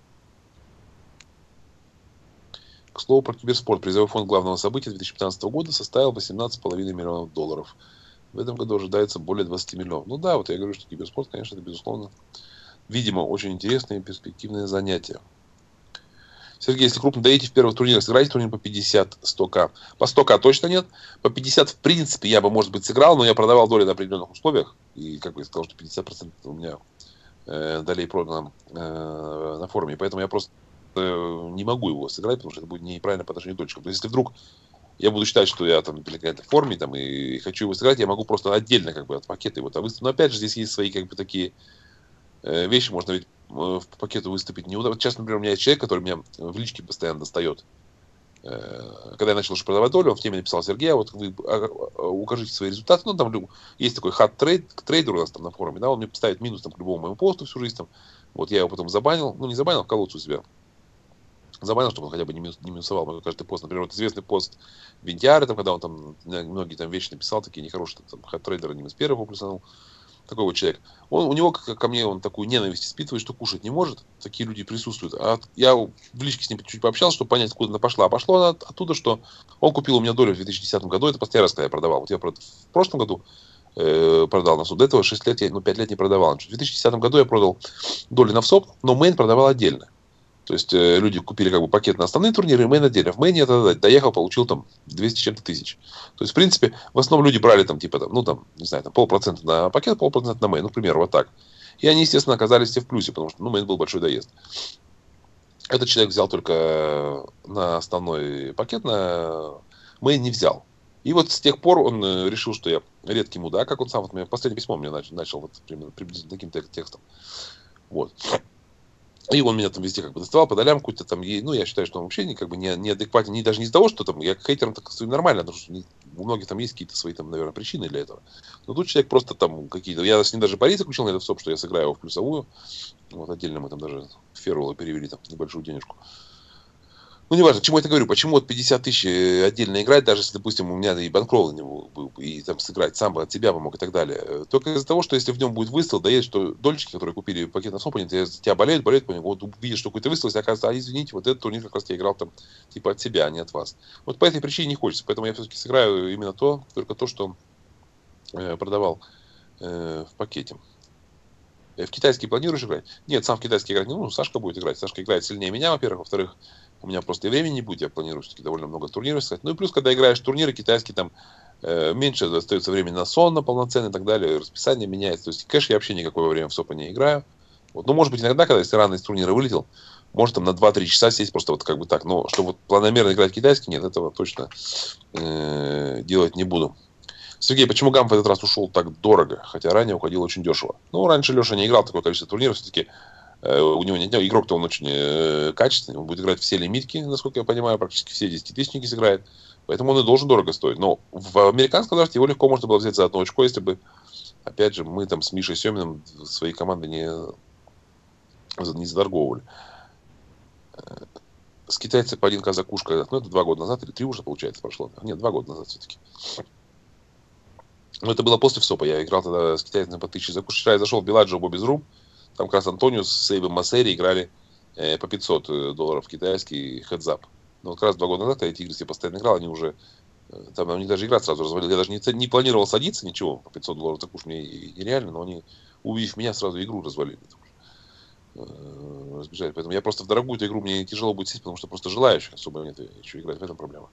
К слову про киберспорт. Призовой фонд главного события две тысячи пятнадцатого года составил восемнадцать с половиной миллионов долларов. В этом году ожидается более двадцати миллионов. Ну да, вот я говорю, что киберспорт, конечно, это безусловно, видимо, очень интересное и перспективное занятие. Сергей, если крупно доедете в первых турнирах, сыграете турнир по пятьдесят-сто ка. По сто ка точно нет. По пятьдесят, в принципе, я бы, может быть, сыграл, но я продавал доли на определенных условиях. И, как бы я сказал, что пятьдесят процентов у меня э, долей продано э, на форуме. Поэтому я просто э, не могу его сыграть, потому что это будет неправильно по отношению к дольщикам. То есть, если вдруг я буду считать, что я там в какой-то форме там, и хочу его сыграть, я могу просто отдельно как бы, от пакета его там выставить. Но, опять же, здесь есть свои как бы такие э, вещи. Можно ведь в пакету выступить неудобно. Сейчас, например, у меня есть человек, который меня в личке постоянно достает. Когда я начал уже продавать долю, он в теме написал: Сергей, а вот вы укажите свои результаты. Ну, там есть такой хат-трейд, трейдер у нас там на форуме, да, он мне поставит минус там, к любому моему посту всю жизнь. Там. Вот я его потом забанил, ну, не забанил, в колодцу у себя. Забанил, чтобы он хотя бы не, минус, не минусовал мой каждый пост. Например, вот известный пост Винтиары, там, когда он там, многие там вещи написал, такие нехорошие, там, хат-трейдеры не из первого плюсанул. Такой вот человек. Он, у него ко, ко мне он такую ненависть испытывает, что кушать не может. Такие люди присутствуют. А я в личке с ним чуть пообщался, чтобы понять, откуда она пошла. А пошло она оттуда, что он купил у меня долю в две тысячи десятом году. Это последний раз, когда я продавал. Вот я в прошлом году э, продал на суд. До этого шесть лет, я, ну, пять лет не продавал. В две тысячи десятом году я продал доли на ВСОП, но мейн продавал отдельно. То есть э, люди купили как бы пакет на основные турниры, и мейн отдельно. В мейне я тогда доехал, получил там двести чем-то тысяч. То есть, в принципе, в основном люди брали там, типа, там, ну, там, не знаю, там, полпроцента на пакет, полпроцента на мейн, ну, к примеру, вот так. И они, естественно, оказались все в плюсе, потому что, ну, мейн был большой доезд. Этот человек взял только на основной пакет, на мейн не взял. И вот с тех пор он решил, что я редкий мудак, как он сам, вот, последнее письмо мне начал, начал вот, примерно, приблизительно таким текстом. Вот. И он меня там везде как бы доставал по долям какой-то там, ну, я считаю, что он вообще не, как бы не, неадекватен, не даже не из-за того, что там, я к хейтерам так нормально, потому что у многих там есть какие-то свои там, наверное, причины для этого. Но тут человек просто там какие-то, я с ним даже пари заключил на этот стоп, что я сыграю его в плюсовую, вот отдельно мы там даже фервола перевели там небольшую денежку. Ну, неважно, к чему я это говорю, почему вот пятьдесят тысяч отдельно играть, даже если, допустим, у меня и банкролл не был, и там сыграть сам бы от себя помог и так далее. Только из-за того, что если в нем будет выстрел, да есть, что дольщики, которые купили пакет на СОП, они тебя болеют, болеют по нему, вот видишь, что какой-то выстрел, оказывается, а извините, вот этот турнир как раз я играл там типа от себя, а не от вас. Вот по этой причине не хочется, поэтому я все-таки сыграю именно то, только то, что э, продавал э, в пакете. В китайский планируешь играть? Нет, сам в китайский играть не буду, Сашка будет играть. Сашка играет сильнее меня, во-первых. Во-вторых, у меня просто и времени не будет, я планирую все-таки довольно много турниров сказать. Ну и плюс, когда играешь в турниры, китайский там э, меньше остается времени на сон, на полноценный и так далее, расписание меняется. То есть кэш я вообще никакое во время в СОПа не играю. Вот. Ну, может быть, иногда, когда если рано из турнира вылетел, может там на два-три часа сесть просто вот как бы так. Но чтобы вот планомерно играть в китайский, нет, этого точно э, делать не буду. Сергей, почему Гамп в этот раз ушел так дорого, хотя ранее уходил очень дешево? Ну, раньше Леша не играл такое количество турниров, все-таки э, у него нет, игрок-то он очень э, качественный, он будет играть все лимитки, насколько я понимаю, практически все десятитысячники сыграет, поэтому он и должен дорого стоить. Но в американском драфте его легко можно было взять за одно очко, если бы, опять же, мы там с Мишей Семиным своей команды не, не заторговывали. С китайцем по один казакушка, ну, это два года назад, или три уже, получается, прошло. Нет, два года назад все-таки. Но это было после ВСОПа. Я играл тогда с китайцем по тысяче закуш. Вчера я зашел в Беладжо Бобби Зрум. Там как раз Антониус с Сейбом Массери играли э, по пятьсот долларов китайский хедзап. Но как раз два года назад я эти игры себе постоянно играл. Они уже... Там у них даже игра сразу развалилась. Я даже не, не планировал садиться, ничего. По пятьсот долларов закуш мне нереально. Но они, увидев меня, сразу игру развалили. Разбежали. Поэтому я просто в дорогую игру мне тяжело будет сесть, потому что просто желающих особо нет еще играть. В этом проблема.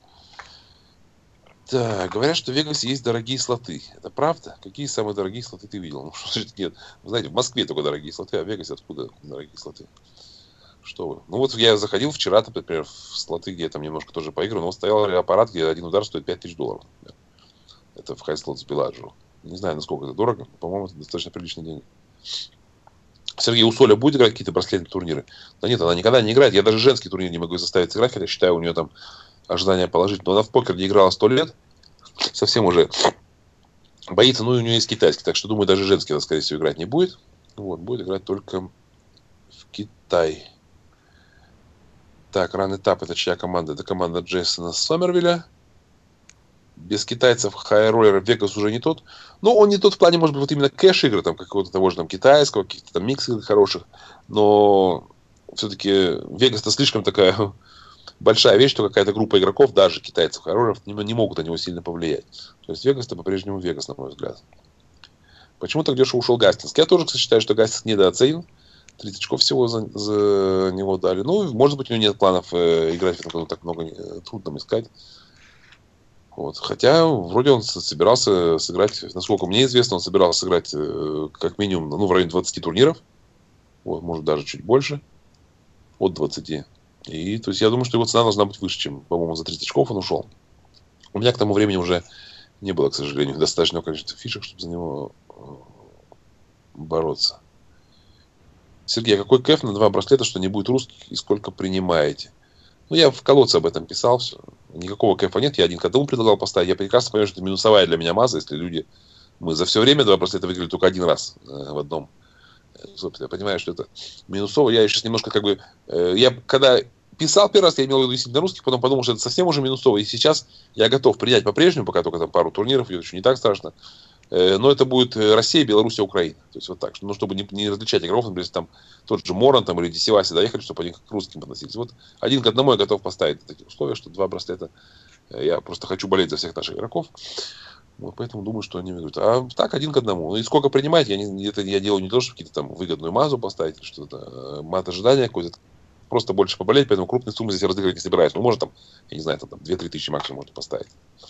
Так, говорят, что в Вегасе есть дорогие слоты. Это правда? Какие самые дорогие слоты ты видел? Ну, что значит нет? Вы знаете, в Москве только дорогие слоты, а в Вегасе откуда дорогие слоты? Что вы? Ну, вот я заходил вчера, например, в слоты, где я там немножко тоже поиграл, но вот стоял аппарат, где один удар стоит пять тысяч долларов. Это в Хайслот с Беладжо. Не знаю, насколько это дорого. По-моему, это достаточно приличные деньги. Сергей, у Соля будет играть какие-то браслетные турниры? Да нет, она никогда не играет. Я даже женский турнир не могу заставить сыграть, хотя считаю, у нее там ожидания положительные. Но она в покер не играла сто лет. Совсем уже боится. Ну, и у нее есть китайский. Так что, думаю, даже женский она, скорее всего, играть не будет. Вот, будет играть только в Китае. Тай. Так, ран-этап, это чья команда? Это команда Джейсона Сомервилля. Без китайцев хайроллера Вегас уже не тот. Но он не тот в плане, может быть, вот именно кэш-игры, там, какого-то того же там китайского, каких-то там микс-игр хороших. Но все-таки Вегас-то слишком такая большая вещь, что какая-то группа игроков, даже китайцев, хайроллеров, не, не могут на него сильно повлиять. То есть Вегас-то по-прежнему Вегас, на мой взгляд. Почему так дешево ушел Гастингс? Я тоже, кстати, считаю, что Гастингс недооценен. тридцать очков всего за, за него дали. Ну, может быть, у него нет планов э, играть в этом году так много, э, трудно искать. Вот. Хотя, вроде он собирался сыграть, насколько мне известно, он собирался сыграть э, как минимум ну, в районе двадцати турниров. Вот, может, даже чуть больше. От двадцати. И, то есть, я думаю, что его цена должна быть выше, чем, по-моему, за тридцать очков он ушел. У меня к тому времени уже не было, к сожалению, достаточного количества фишек, чтобы за него бороться. Сергей, а какой кэф на два браслета, что не будет русских, и сколько принимаете? Ну, я в колодце об этом писал, все. Никакого кэфа нет, я один к одному предлагал поставить. Я прекрасно понимаю, что это минусовая для меня маза, если люди... Мы за все время два браслета выиграли только один раз э, в одном. Собственно, я понимаю, что это минусово. Я сейчас немножко как бы... Э, я когда писал первый раз, я имел в виду действительно русских, потом подумал, что это совсем уже минусово. И сейчас я готов принять по-прежнему, пока только там пару турниров идет, еще не так страшно. Э, но это будет Россия, Беларусь, Украина. То есть вот так. Ну, чтобы не, не различать игроков, например, если там тот же Моран там, или Дисиваси доехали, чтобы они к русским относились. Вот один к одному я готов поставить такие условия, что два браслета. Я просто хочу болеть за всех наших игроков. Вот, поэтому думаю, что они выиграют. А так, один к одному. Ну и сколько принимать, я, не, это я делаю не то, чтобы какие-то там выгодную мазу поставить, или что-то, мат ожидания какой-то. Просто больше поболеть, поэтому крупные суммы здесь разыгрывать не собираюсь. Ну, может, там, я не знаю, там, там две-три тысячи максимум можно поставить.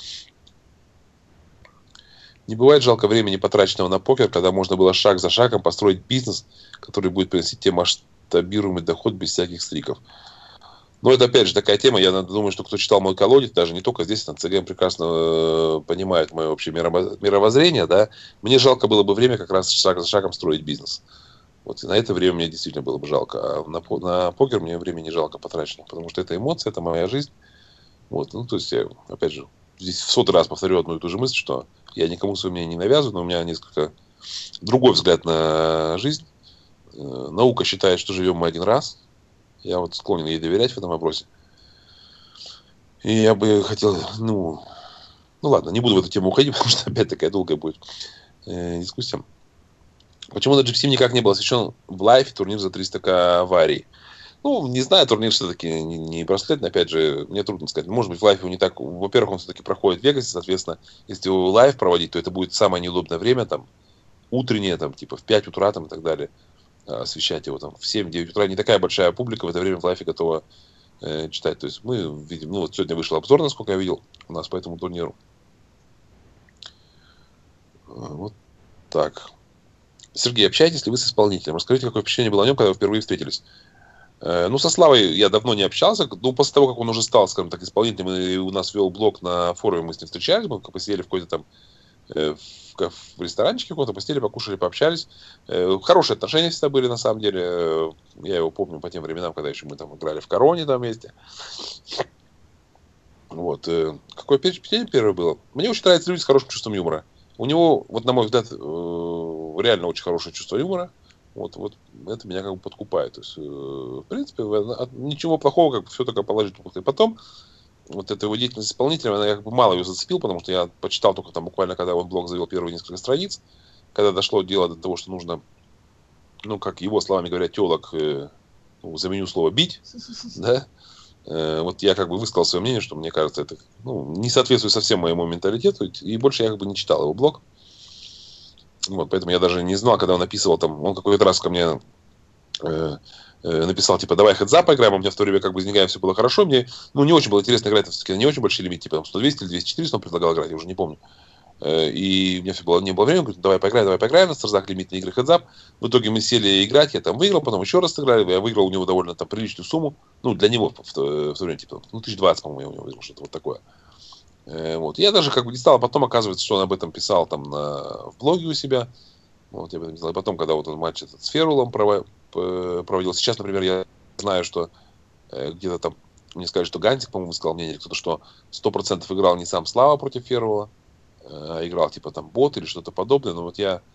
Не бывает жалко времени, потраченного на покер, когда можно было шаг за шагом построить бизнес, который будет приносить тебе масштабируемый доход без всяких стриков. Но это, опять же, такая тема. Я думаю, что кто читал мой колодец, даже не только здесь, на ЦГМ прекрасно э, понимает мое общее мировоззрение. Да? Мне жалко было бы время как раз шаг за шагом строить бизнес. Вот, и на это время мне действительно было бы жалко. А на, на покер мне времени не жалко потрачено. Потому что это эмоции, это моя жизнь. Вот, ну, то есть, я, опять же, здесь в сотый раз повторю одну и ту же мысль, что я никому свое мнение не навязываю, но у меня несколько другой взгляд на жизнь. Э, наука считает, что живем мы один раз. Я вот склонен ей доверять в этом вопросе. И я бы хотел, ну, ну ладно, не буду в эту тему уходить, потому что опять такая долгая будет э, дискуссия. Почему на джипси никак не был освещен в лайфе турнир за триста тысяч аварий? Ну, не знаю, турнир все-таки не, не браслетный, опять же, мне трудно сказать. Может быть, в лайфе он не так... Во-первых, он все-таки проходит в Вегасе, соответственно, если его лайв проводить, то это будет самое неудобное время, там, утреннее, там, типа в пять утра, там, и так далее. Освещать его там в семь-девять утра. Не такая большая публика в это время в лайфе готова э, читать. То есть мы видим, ну вот сегодня вышел обзор, насколько я видел, у нас по этому турниру. Вот так. Сергей, общаетесь ли вы с исполнителем? Расскажите, какое впечатление было о нем, когда вы впервые встретились? Э, ну, со Славой я давно не общался. Ну, после того, как он уже стал, скажем так, исполнителем, и у нас вел блог на форуме, мы с ним встречались, мы посидели в какой-то там э, в ресторанчике каком-то, посидели, покушали, пообщались. Хорошие отношения всегда были, на самом деле. Я его помню по тем временам, когда еще мы там играли в Короне там вместе. Вот. Какое впечатление первое было? Мне очень нравятся люди с хорошим чувством юмора. У него, вот на мой взгляд, реально очень хорошее чувство юмора. Вот, вот это меня как бы подкупает. То есть, в принципе, ничего плохого, как бы все только положительно. И потом, вот эта его деятельность исполнителя, она я как бы мало ее зацепил, потому что я почитал только там буквально, когда он блог завел первые несколько страниц, когда дошло дело до того, что нужно, ну, как его словами говорят, теолог, э, ну, заменю слово бить, да, э, вот я как бы высказал свое мнение, что мне кажется, это ну, не соответствует совсем моему менталитету, и больше я как бы не читал его блог. Вот, поэтому я даже не знал, когда он написывал там, он какой-то раз ко мне э, написал, типа, давай хедза поиграем, у меня в то время как бы с деньгами все было хорошо, мне, ну, не очень было интересно играть, все-таки не очень большие лимиты, типа, там, сто двести или двести четыреста он предлагал играть, я уже не помню. И у меня все было, не было времени, говорит, давай поиграем, давай поиграем, на Старзах лимитные игры хедзап. В итоге мы сели играть, я там выиграл, потом еще раз сыграли, я выиграл у него довольно там приличную сумму, ну, для него в то, в то время, типа, ну, тысяч двадцать, по-моему, я у него выиграл, что-то вот такое. Вот. Я даже как бы не стал, а потом оказывается, что он об этом писал там на, в блоге у себя. Вот, я об этом не знал. И потом, когда вот он матч этот с Ферулом проводил, сейчас, например, я знаю, что э, где-то там мне сказали, что Гантик, по-моему, высказал мнение, кто-то, что сто процентов играл не сам Слава против Ферула, а играл типа там бот или что-то подобное. Но вот я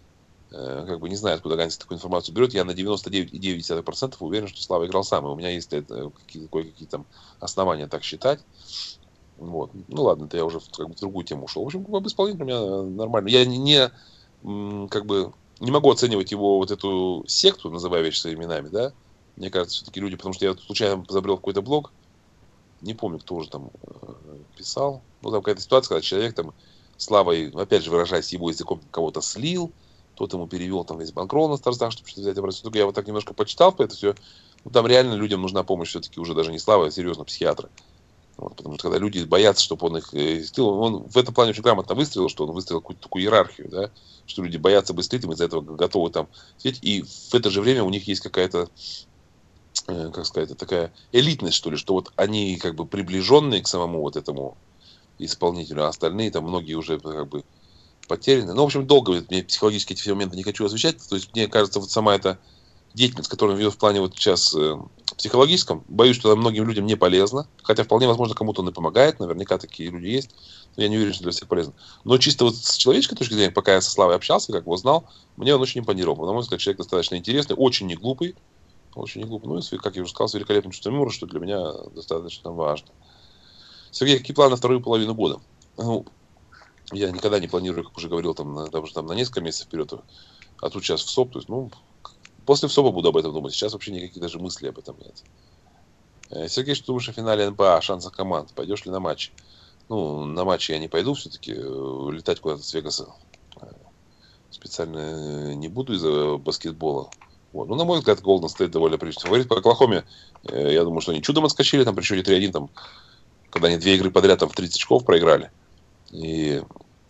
э, как бы не знаю, откуда Ганс такую информацию берет. Я на девяносто девять и девять десятых процента уверен, что Слава играл сам. И у меня есть это, какие-то, кое-какие там основания так считать. Вот. Ну ладно, это я уже как бы в другую тему ушел. В общем, об исполнителе у меня нормально. Я не, не м, как бы не могу оценивать его вот эту секту, называя вещи своими именами, да. Мне кажется, все-таки люди, потому что я случайно забрел какой-то блог, не помню, кто уже там э, писал. Ну, там какая-то ситуация, когда человек там Славой, опять же, выражаясь его языком, кого-то слил, тот ему перевел там весь банкролл на старстах, чтобы что-то взять обратно. Только я вот так немножко почитал по это все. Ну, там реально людям нужна помощь все-таки уже даже не Слава, а серьезно психиатры. Вот, потому что когда люди боятся, чтобы он их э, слил, он в этом плане очень грамотно выстрелил, что он выстроил какую-то такую иерархию, да, что люди боятся быть слитым, из-за этого готовы там сидеть. И в это же время у них есть какая-то, э, как сказать, такая элитность, что ли, что вот они как бы приближенные к самому вот этому исполнителю, а остальные там многие уже как бы потеряны. Ну, в общем, долго мне психологически эти все моменты не хочу освещать. То есть, мне кажется, вот сама эта деятельность, которую он ведет в плане вот сейчас э, психологическом, боюсь, что она многим людям не полезна. Хотя вполне возможно, кому-то он и помогает. Наверняка такие люди есть. Но я не уверен, что для всех полезно. Но чисто вот с человеческой точки зрения, пока я со Славой общался, как его знал, мне он очень импонировал. На мой взгляд, человек достаточно интересный, очень не глупый. Очень не глупый. Ну и, как я уже сказал, с великолепным чувством юмора, что для меня достаточно важно. Сергей, какие планы на вторую половину года? Ну, я никогда не планирую, как уже говорил, там, на, даже там на несколько месяцев вперед. А тут сейчас в СОП. То есть, ну, после ВСОПа буду об этом думать. Сейчас вообще никаких даже мыслей об этом нет. Сергей, что думаешь о финале эн бэ а, шансах команд? Пойдешь ли на матч? Ну, на матчи я не пойду, все-таки летать куда-то с Вегаса специально не буду из-за баскетбола. Вот. Ну, на мой взгляд, Golden State довольно прилично фаворит. По Оклахоме, я думаю, что они чудом отскочили, там при счете три один, там, когда они две игры подряд там, в тридцать очков проиграли. И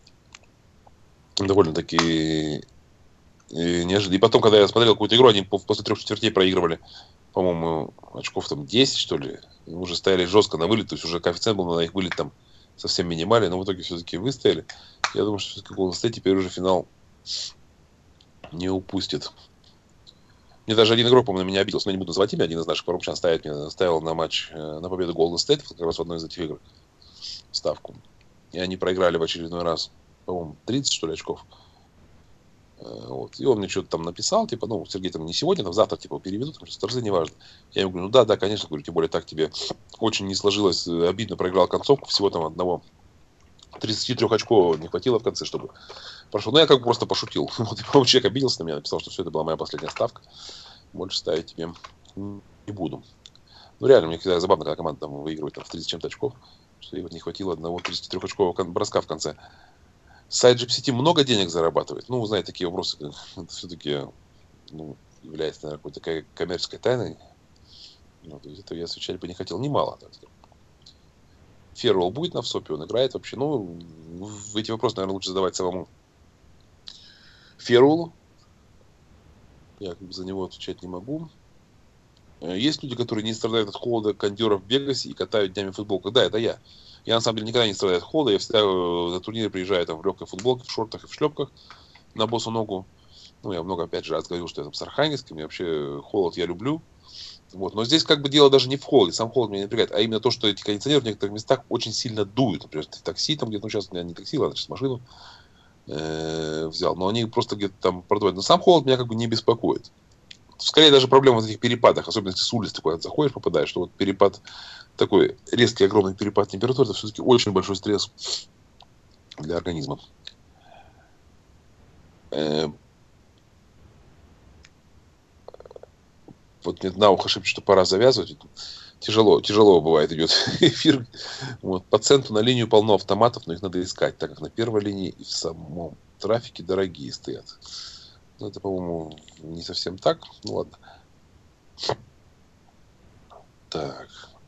довольно-таки и неожиданно. И потом, когда я смотрел какую-то игру, они после трех четвертей проигрывали, по-моему, очков там десять, что ли. И уже стояли жестко на вылет, то есть уже коэффициент был на их вылет там совсем минимальный, но в итоге все-таки выстояли. Я думаю, что все-таки Golden State теперь уже финал не упустит. Мне даже один игрок, по-моему, на меня обиделся, но не буду называть имя, один из наших порубчан ставит, мне ставил на матч, на победу Golden State, как раз в одной из этих игр, ставку. И они проиграли в очередной раз, по-моему, тридцать, что ли, очков. Вот. И он мне что-то там написал, типа, ну, Сергей, там не сегодня, там завтра, типа, переведут, там, что не важно. Я ему говорю, ну да, да, конечно, говорю, тем более так тебе очень не сложилось, обидно, проиграл концовку, всего там одного тридцать три очков не хватило в конце, чтобы прошел. Ну, я как бы просто пошутил. Вот, и, по-моему, человек обиделся на меня, написал, что все, это была моя последняя ставка. Больше ставить тебе не буду. Ну, реально, мне всегда забавно, когда команда там выигрывает там, в тридцать чем-то очков, что ей вот не хватило одного тридцати трёх очкового броска в конце. Сайт джи пи си много денег зарабатывает. Ну, вы знаете, такие вопросы, это все-таки ну, является, наверное, какой-то такой коммерческой тайной. Вот, это я отвечать бы не хотел. Немало, так сказать. Фервелл будет на ВСОПе, он играет вообще. Ну, в эти вопросы, наверное, лучше задавать самому Фервеллу. Я как бы за него отвечать не могу. Есть люди, которые не страдают от холода кондеров в Вегасе и катают днями футболку. Да, это я. Я, на самом деле, никогда не страдаю от холода. Я всегда на турниры приезжаю там, в легкой футболке, в шортах и в шлепках на босу ногу. Ну, я много, опять же, раз говорил, что я там с Архангельском. И вообще холод я люблю. Вот. Но здесь как бы дело даже не в холоде. Сам холод меня не напрягает. А именно то, что эти кондиционеры в некоторых местах очень сильно дуют. Например, в такси там где-то. Ну, сейчас у меня не такси, ладно, сейчас машину э, взял. Но они просто где-то там продувают. Но сам холод меня как бы не беспокоит. Скорее даже проблема в этих перепадах. Особенно если с улицы куда-то заходишь, попадаешь. Что вот перепад такой резкий, огромный перепад температуры, это все-таки очень большой стресс для организма. Вот мне на ухо шепчет, что пора завязывать. Тяжело, тяжело бывает идет эфир. Вот. По центру на линию полно автоматов, но их надо искать, так как на первой линии и в самом трафике дорогие стоят. Ну, это, по-моему, не совсем так. Ну, ладно. Так.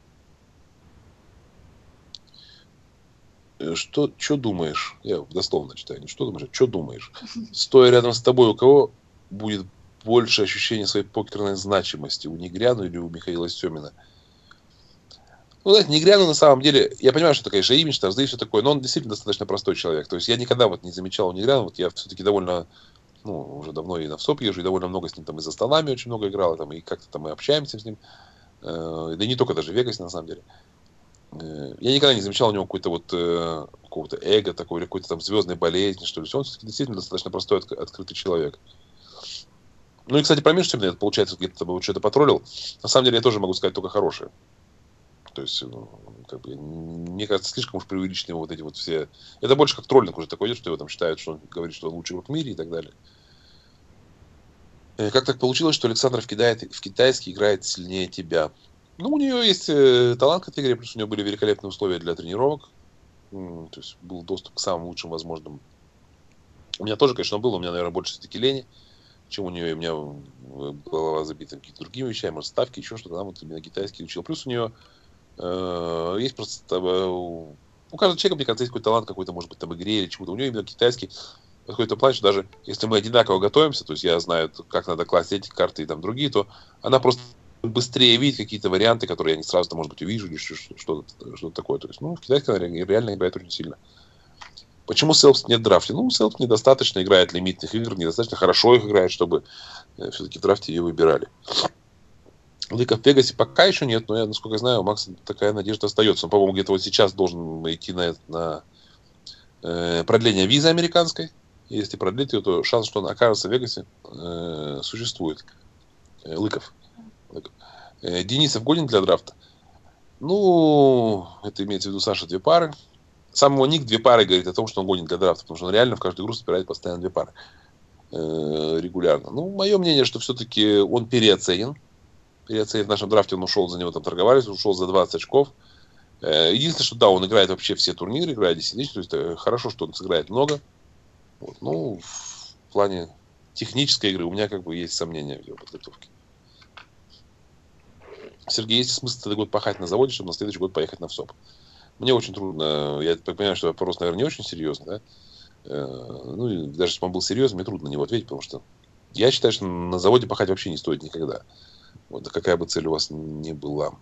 Что, что думаешь? Я дословно читаю. Что думаешь? Что думаешь? Стоя рядом с тобой, у кого будет больше ощущения своей покерной значимости? У Негряну или у Михаила Семина? Ну, знаете, Негряну на самом деле, я понимаю, что это, конечно, имидж, там, и все такое, но он действительно достаточно простой человек. То есть я никогда вот не замечал у Негряну, вот я все-таки довольно, ну, уже давно и на ВСОП езжу, и довольно много с ним там и за столами очень много играл, там, и как-то там мы общаемся с ним. Да и не только даже в Вегасе, на самом деле. Я никогда не замечал у него какой-то вот э, какого-то эго такого, или какой-то там звездной болезни, что ли. Он действительно достаточно простой, от, открытый человек. Ну и, кстати, про Мишу Темный, это получается, где-то тобой что-то потроллил. На самом деле, я тоже могу сказать только хорошее. То есть, ну, как бы, мне кажется, слишком уж преувеличены вот эти вот все... Это больше как троллинг уже такой идет, что его там считают, что он говорит, что он лучший игрок в мире и так далее. Э, Как так получилось, что Александр в, Китае, в китайский играет сильнее тебя? Ну, у нее есть э, талант к этой игре, плюс у нее были великолепные условия для тренировок. М, То есть был доступ к самым лучшим возможным. У меня тоже, конечно, было, у меня, наверное, больше все-таки лени, чем у нее. И у меня э, голова забита какими-то другими вещами, может, ставки, еще что-то. Она вот именно китайский учила. Плюс у нее э, есть просто... э, у каждого человека, мне кажется, есть какой-то талант какой-то, может быть, там игре или чему-то. У нее именно китайский в какой-то плане, что даже если мы одинаково готовимся, то есть я знаю, как надо класть эти карты и там другие, то она просто быстрее видит какие-то варианты, которые я не сразу, может быть, увижу или что-то, что-то такое. То есть, ну, в китайской она реально играет очень сильно. Почему Селфс нет в драфте? Ну, Селфс недостаточно играет лимитных игр, недостаточно хорошо их играет, чтобы э, все-таки в драфте ее выбирали. Лыка в Вегасе пока еще нет, но я, насколько знаю, у Макса такая надежда остается. Он, по-моему, где-то вот сейчас должен идти на, на э, продление визы американской. Если продлить ее, то шанс, что он окажется в Вегасе, э, существует. Э, Лыков. Лыков. Э, Денисов годен для драфта? Ну, это имеется в виду Саша две пары. Сам его ник две пары говорит о том, что он годен для драфта, потому что он реально в каждую игру собирает постоянно две пары. Э, регулярно. Ну, мое мнение, что все-таки он переоценен. Переоценен в нашем драфте, он ушел, за него там торговались, ушел за двадцать очков. Э, единственное, что да, он играет вообще все турниры, играет десять, то есть э, хорошо, что он сыграет много. Вот. Ну, в плане технической игры у меня как бы есть сомнения в его подготовке. Сергей, есть смысл этот год пахать на заводе, чтобы на следующий год поехать на ВСОП? Мне очень трудно. Я понимаю, что вопрос, наверное, не очень серьезный, да? Ну, и даже если бы он был серьезным, мне трудно на него ответить, потому что я считаю, что на заводе пахать вообще не стоит никогда. Вот, какая бы цель у вас ни была.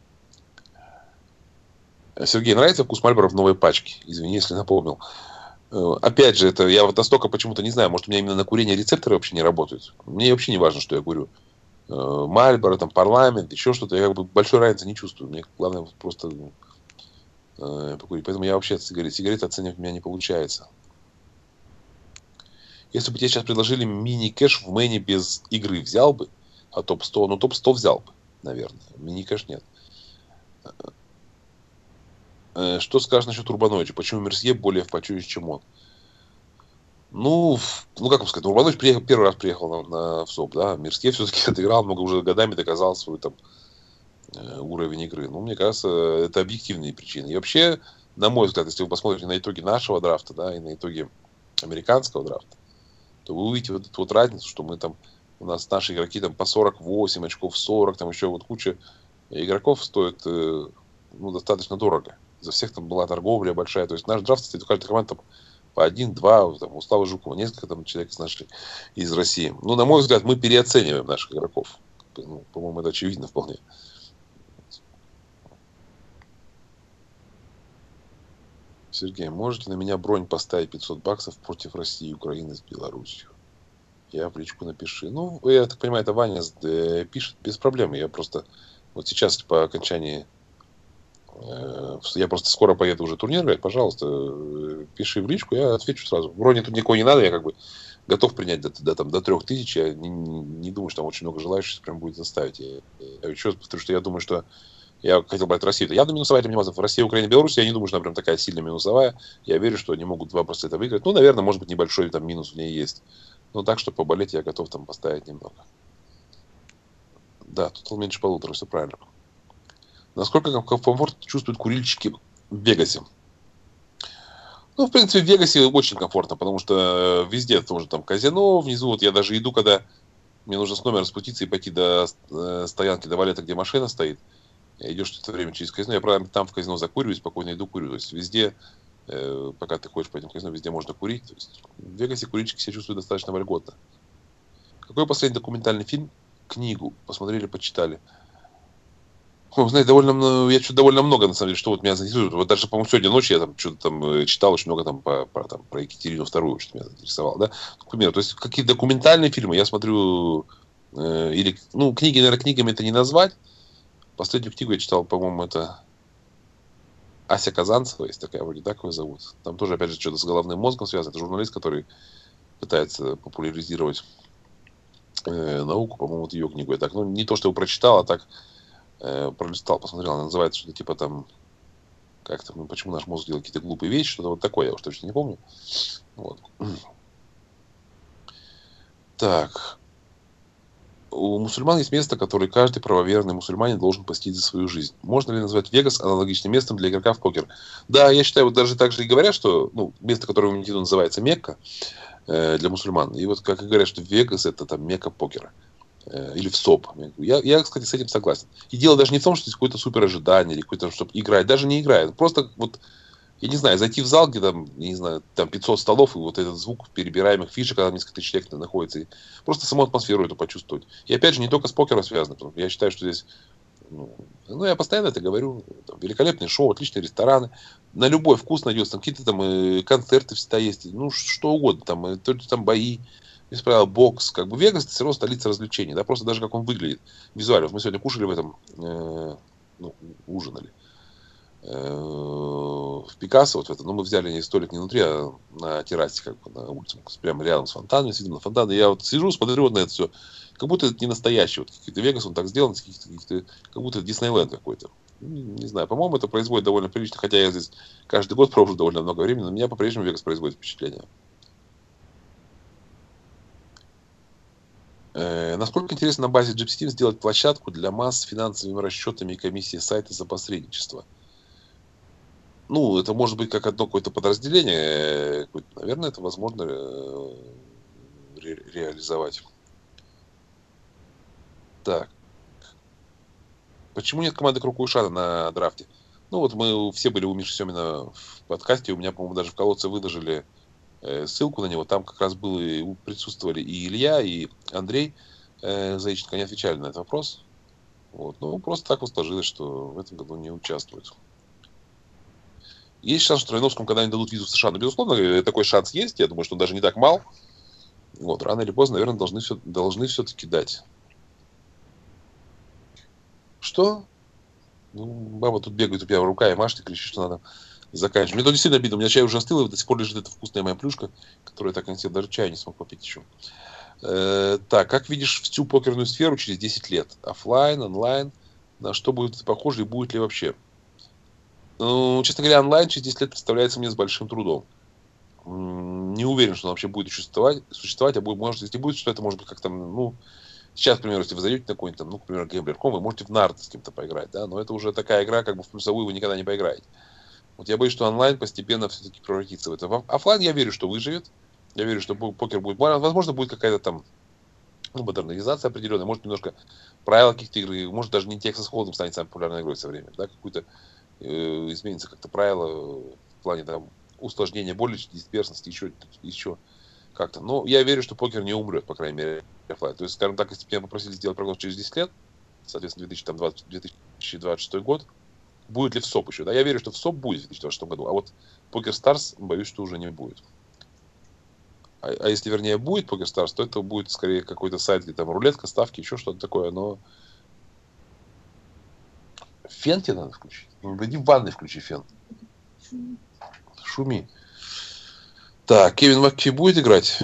Сергей, нравится вкус Мальборо в новой пачке? Извини, если напомнил. Опять же, это я вот настолько почему-то не знаю, может, у меня именно на курение рецепторы вообще не работают. Мне вообще не важно, что я курю. Мальборо, там, парламент, еще что-то. Я как бы большой разницы не чувствую. Мне главное просто э, покурить. Поэтому я вообще от сигарет, сигареты оценивать у меня не получается. Если бы тебе сейчас предложили мини-кэш в мэне без игры, взял бы? А топ сто? Ну, топ сто взял бы, наверное. Мини-кэш нет. Что скажешь насчет Урбановича? Почему Мерсье более в почуе, чем он? Ну, ну как вам сказать, Урбанович приехал, первый раз приехал на, на ВСОП, да. Мерсье все-таки отыграл много, уже годами доказал свой там уровень игры. Ну, мне кажется, это объективные причины. И вообще, на мой взгляд, если вы посмотрите на итоги нашего драфта, да, и на итоги американского драфта, то вы увидите вот эту вот разницу, что мы там, у нас наши игроки там по сорок восемь очков, сорок, там еще вот куча игроков стоит, ну, достаточно дорого. За всех там была торговля большая. То есть наш драфт стоит у каждой команды там по один-два, там, у Славы Жукова, несколько там человек из нашей, из России. Ну, на мой взгляд, мы переоцениваем наших игроков. Ну, по-моему, это очевидно вполне. Сергей, можете на меня бронь поставить пятьсот баксов против России и Украины с Беларусью? Я в личку напиши. Ну, я так понимаю, это Ваня пишет без проблем. Я просто вот сейчас по окончании, я просто скоро поеду уже турнир играть, пожалуйста, пиши в личку, я отвечу сразу. Брони тут никакой не надо, я как бы готов принять до, до, там, до трех тысяч. Я не, не думаю, что там очень много желающих прям будет заставить. Я, я еще раз повторю, что я думаю, что я хотел брать Россию. Это явно минусовая для меня. Россия, Украина, Беларусь. Я не думаю, что она прям такая сильно минусовая. Я верю, что они могут два просто это выиграть. Ну, наверное, может быть, небольшой там минус в ней есть. Но так, что поболеть я готов там поставить немного. Да, тут он меньше полутора, все правильно. Насколько комфорт чувствуют курильщики в Вегасе? Ну, в принципе, в Вегасе очень комфортно, потому что везде тоже там казино, внизу вот я даже иду, когда мне нужно с номера спуститься и пойти до стоянки, до валета, где машина стоит. Идешь что-то время через казино, я, правда, там в казино закуриваю, спокойно иду курю. То есть везде, э, пока ты ходишь по этим казино, везде можно курить. То есть в Вегасе курильщики себя чувствуют достаточно вольготно. Какой последний документальный фильм, книгу посмотрели, почитали? О, знаете, довольно, я что-то довольно много, на самом деле, что вот меня заинтересует. Вот даже, по-моему, сегодня ночью я там что-то там читал очень много там по, по, там, про Екатерину вторую, что меня заинтересовало, да? К примеру, то есть какие-то документальные фильмы я смотрю, э, или, ну, книги, наверное, книгами это не назвать. Последнюю книгу я читал, по-моему, это Ася Казанцева, есть такая, вроде так ее зовут. Там тоже, опять же, что-то с головным мозгом связано. Это журналист, который пытается популяризировать э, науку, по-моему, вот ее книгу. Я так, ну, не то, что его прочитал, а так э, пролистал, посмотрел. Она называется что-то типа там, как-то, ну, почему наш мозг делает какие-то глупые вещи, что-то вот такое, я уж точно не помню. Вот. Так. У мусульман есть место, которое каждый правоверный мусульманин должен посетить за свою жизнь. Можно ли назвать Вегас аналогичным местом для игрока в покер? Да, я считаю, вот даже так же и говорят, что ну, место, которое в Медине называется Мекка э, для мусульман. И вот как и говорят, что Вегас это там Мекка покера. Э, или в СОП. Я, я, кстати, с этим согласен. И дело даже не в том, что есть какое-то супер ожидание, или какое-то, чтобы играть. Даже не играет. Просто вот я не знаю, зайти в зал, где там, не знаю, там пятьсот столов, и вот этот звук перебираемых фишек, когда несколько тысяч человек находится, и просто саму атмосферу эту почувствовать. И опять же, не только с покером связано, потому что я считаю, что здесь, ну, ну я постоянно это говорю, там, великолепные шоу, отличные рестораны, на любой вкус найдется, там какие-то там э, концерты всегда есть, ну, что угодно, там, э, то, там бои, без правил, бокс, как бы Вегас, это все равно столица развлечений, да, просто даже как он выглядит визуально. Вот мы сегодня кушали в этом, э, ну, ужинали в Пикассо, вот в это, но мы взяли столик не внутри, а на террасе, как бы на улице, прямо рядом с фонтаном, сидим на фонтане. Я вот сижу, смотрю вот на это все, как будто это не настоящий, вот какие-то Вегас, он так сделан, каких-то, каких-то, как будто это Диснейленд какой-то. Не знаю, по-моему, это производит довольно прилично, хотя я здесь каждый год провожу довольно много времени, но меня по-прежнему Вегас производит впечатление. Э, насколько интересно на базе Gypsy Team сделать площадку для масс с финансовыми расчетами и комиссией сайта за посредничество? Ну, это может быть как одно какое-то подразделение. Наверное, это возможно э, ре- реализовать. Так. Почему нет команды Круг Ушана на драфте? Ну, вот мы все были у Миши Семина в подкасте. У меня, по-моему, даже в колодце выложили э, ссылку на него. Там как раз был и, присутствовали и Илья, и Андрей э, Заиченко. Они отвечали на этот вопрос. Вот. Ну, просто так вот сложилось, что в этом году не участвуют. Есть шанс, что Троиновскому когда-нибудь дадут визу в США. Но, безусловно, такой шанс есть. Я думаю, что он даже не так мал. Вот, рано или поздно, наверное, должны, все, должны все-таки дать. Что? Ну, баба тут бегает у тебя руками, машет и кричит, что надо заканчивать. Мне то действительно обидно. У меня чай уже остыл, и до сих пор лежит эта вкусная моя плюшка, которую я так и не съел. Даже чай не смог попить еще. Э, так, как видишь всю покерную сферу через десять лет? Оффлайн, онлайн? На что будет это похоже и будет ли вообще? Ну, честно говоря, онлайн через десять лет представляется мне с большим трудом. Не уверен, что он вообще будет существовать, существовать а будет, может, если будет, что это может быть как-то, ну, сейчас, к примеру, если вы зайдете на какой-нибудь там, ну, к примеру, геймблер точка ком, вы можете в нарды с кем-то поиграть, да, но это уже такая игра, как бы в плюсовую вы никогда не поиграете. Вот я боюсь, что онлайн постепенно все-таки превратится в это. В оффлайн я верю, что выживет, я верю, что покер будет, возможно, будет какая-то там, ну, модернизация определенная, может, немножко правила каких-то игр, может, даже не Texas Hold'em станет самой популярной игрой со временем, да, какую-то э, изменится как-то правила в плане там усложнения боли, дисперсности, еще, еще как-то. Но я верю, что покер не умрет, по крайней мере, оффлайн. То есть, скажем так, если бы меня попросили сделать прогноз через десять лет, соответственно, две тысячи двадцать, две тысячи двадцать шестой год, будет ли в СОП еще? Да, я верю, что в СОП будет в две тысячи двадцать шестом году, а вот Покер Старс, боюсь, что уже не будет. А, а если, вернее, будет Покер Старс, то это будет скорее какой-то сайт, где там рулетка, ставки, еще что-то такое, но фен тебе надо включить. Ну, иди в ванной включи фен. Шуми. Так, Кевин Макфи будет играть?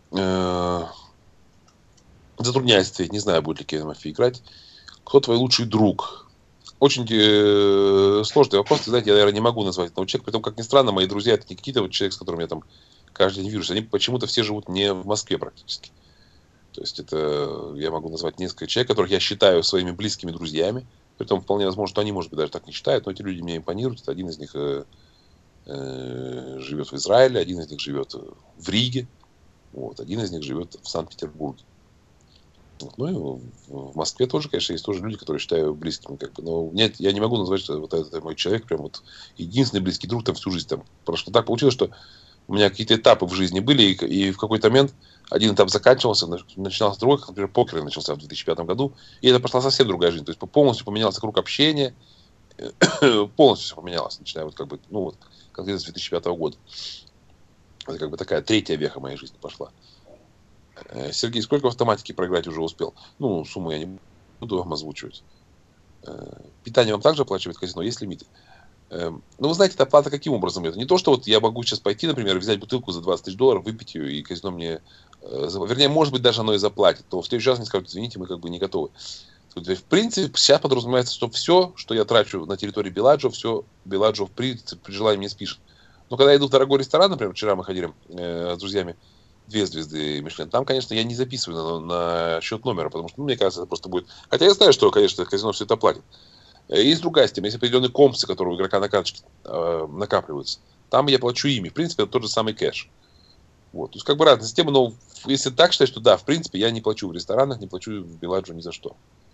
Затрудняюсь ответить, не знаю, будет ли Кевин Макфи играть. Кто твой лучший друг? Очень э, сложный вопрос. Знаете, я, наверное, не могу назвать этого человека. Притом, как ни странно, мои друзья это не какие-то вот человек, с которым я там каждый день вижусь. Они почему-то все живут не в Москве практически. То есть это я могу назвать несколько человек, которых я считаю своими близкими друзьями. Притом вполне возможно, что они, может быть, даже так не считают, но эти люди меня импонируют. Это один из них э, э, живет в Израиле, один из них живет в Риге, вот, один из них живет в Санкт-Петербурге. Вот. Ну и в Москве тоже, конечно, есть тоже люди, которые считаю близкими, как бы, но нет, я не могу назвать, что вот этот мой человек прям вот единственный близкий друг там всю жизнь там прошло. Так получилось, что у меня какие-то этапы в жизни были, и, и в какой-то момент один этап заканчивался, начинался другой, как, например, покер начался в две тысячи пятом году, и это пошла совсем другая жизнь. То есть полностью поменялся круг общения, полностью все поменялось, начиная вот как бы, ну вот, конкретно с две тысячи пятого года. Это как бы такая третья веха моей жизни пошла. Сергей, сколько в автоматике проиграть уже успел? Ну, сумму я не буду вам озвучивать. Питание вам также оплачивает казино? Есть лимиты? Эм, ну, вы знаете, эта оплата каким образом идет? Не то, что вот я могу сейчас пойти, например, взять бутылку за двадцать тысяч долларов, выпить ее, и казино мне... э, за- Вернее, может быть, даже оно и заплатит. То в следующий раз они скажут, извините, мы как бы не готовы. То есть, в принципе, сейчас подразумевается, что все, что я трачу на территории Беладжо, все Беладжо в принципе при желании мне спишет. Но когда я иду в дорогой ресторан, например, вчера мы ходили э, с друзьями, две звезды Мишлен, там, конечно, я не записываю на, на счет номера, потому что, ну, мне кажется, это просто будет... Хотя я знаю, что, конечно, казино все это платит. Э, Есть другая система. Есть определенные компсы, которые у игрока на карточке э, накапливаются. Там я плачу ими. В принципе, это тот же самый кэш. Вот. То есть, как бы разная система, но если так считать, что да, в принципе, я не плачу в ресторанах, не плачу в Беладжо ни за что.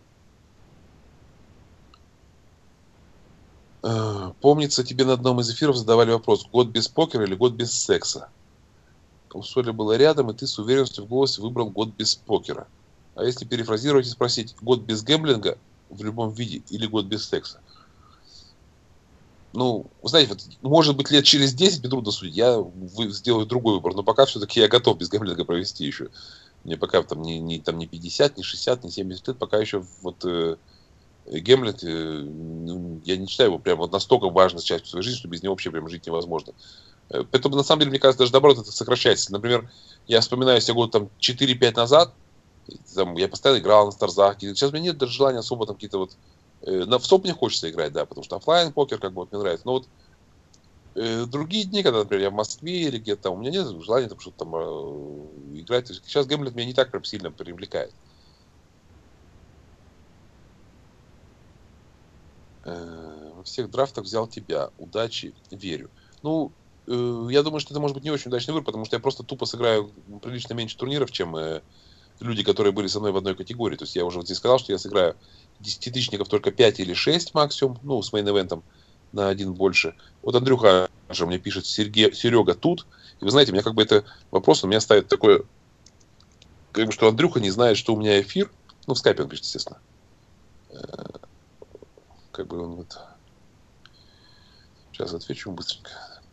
Э, Помнится, тебе на одном из эфиров задавали вопрос: год без покера или год без секса? Условие было рядом, и ты с уверенностью в голосе выбрал год без покера. А если перефразировать и спросить: год без гэмблинга в любом виде или год без секса? Ну, вы знаете, вот, может быть, лет через десять мне трудно судить, я вы- сделаю другой выбор, но пока все-таки я готов без гэмблинга провести еще. Мне пока там не, не, там, не пятьдесят, не шестьдесят, не семьдесят лет, пока еще вот э, гэмблинг, э, ну, я не считаю его прям вот настолько важной частью своей жизни, что без него вообще прям жить невозможно. Э, Поэтому, на самом деле, мне кажется, даже наоборот, это сокращается. Например, я вспоминаю себя год там четыре-пять назад, и там, я постоянно играл на старзах. И сейчас у меня нет даже желания особо там какие-то вот... э, на, в СОП мне хочется играть, да, потому что оффлайн покер как бы вот мне нравится. Но вот э, другие дни, когда, например, я в Москве или где-то там, у меня нет желания там что-то там э, играть. То есть сейчас гэмблинг меня не так прям сильно привлекает. Э, Во всех драфтах взял тебя. Удачи, верю. Ну, э, я думаю, что это может быть не очень удачный выбор, потому что я просто тупо сыграю прилично меньше турниров, чем э, люди, которые были со мной в одной категории. То есть я уже вот здесь сказал, что я сыграю десятитысячников только пять или шесть максимум, ну, с мейн-эвентом на один больше. Вот Андрюха же мне пишет: Сергей, Серега тут. И вы знаете, у меня как бы это вопрос, у меня ставит такое, как бы, что Андрюха не знает, что у меня эфир. Ну, в скайпе он пишет, естественно. Как бы он вот... Сейчас отвечу ему быстренько.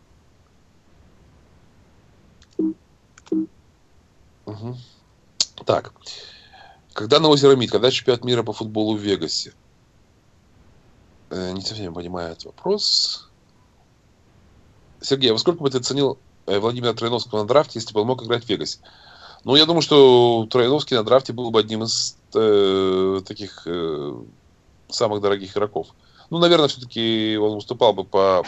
Угу. Так. Когда на озеро Мид? Когда чемпионат мира по футболу в Вегасе? Э, не совсем понимаю этот вопрос. Сергей, а во сколько бы ты оценил э, Владимира Троиновского на драфте, если бы он мог играть в Вегасе? Ну, я думаю, что Троиновский на драфте был бы одним из э, таких э, самых дорогих игроков. Ну, наверное, все-таки он выступал бы по,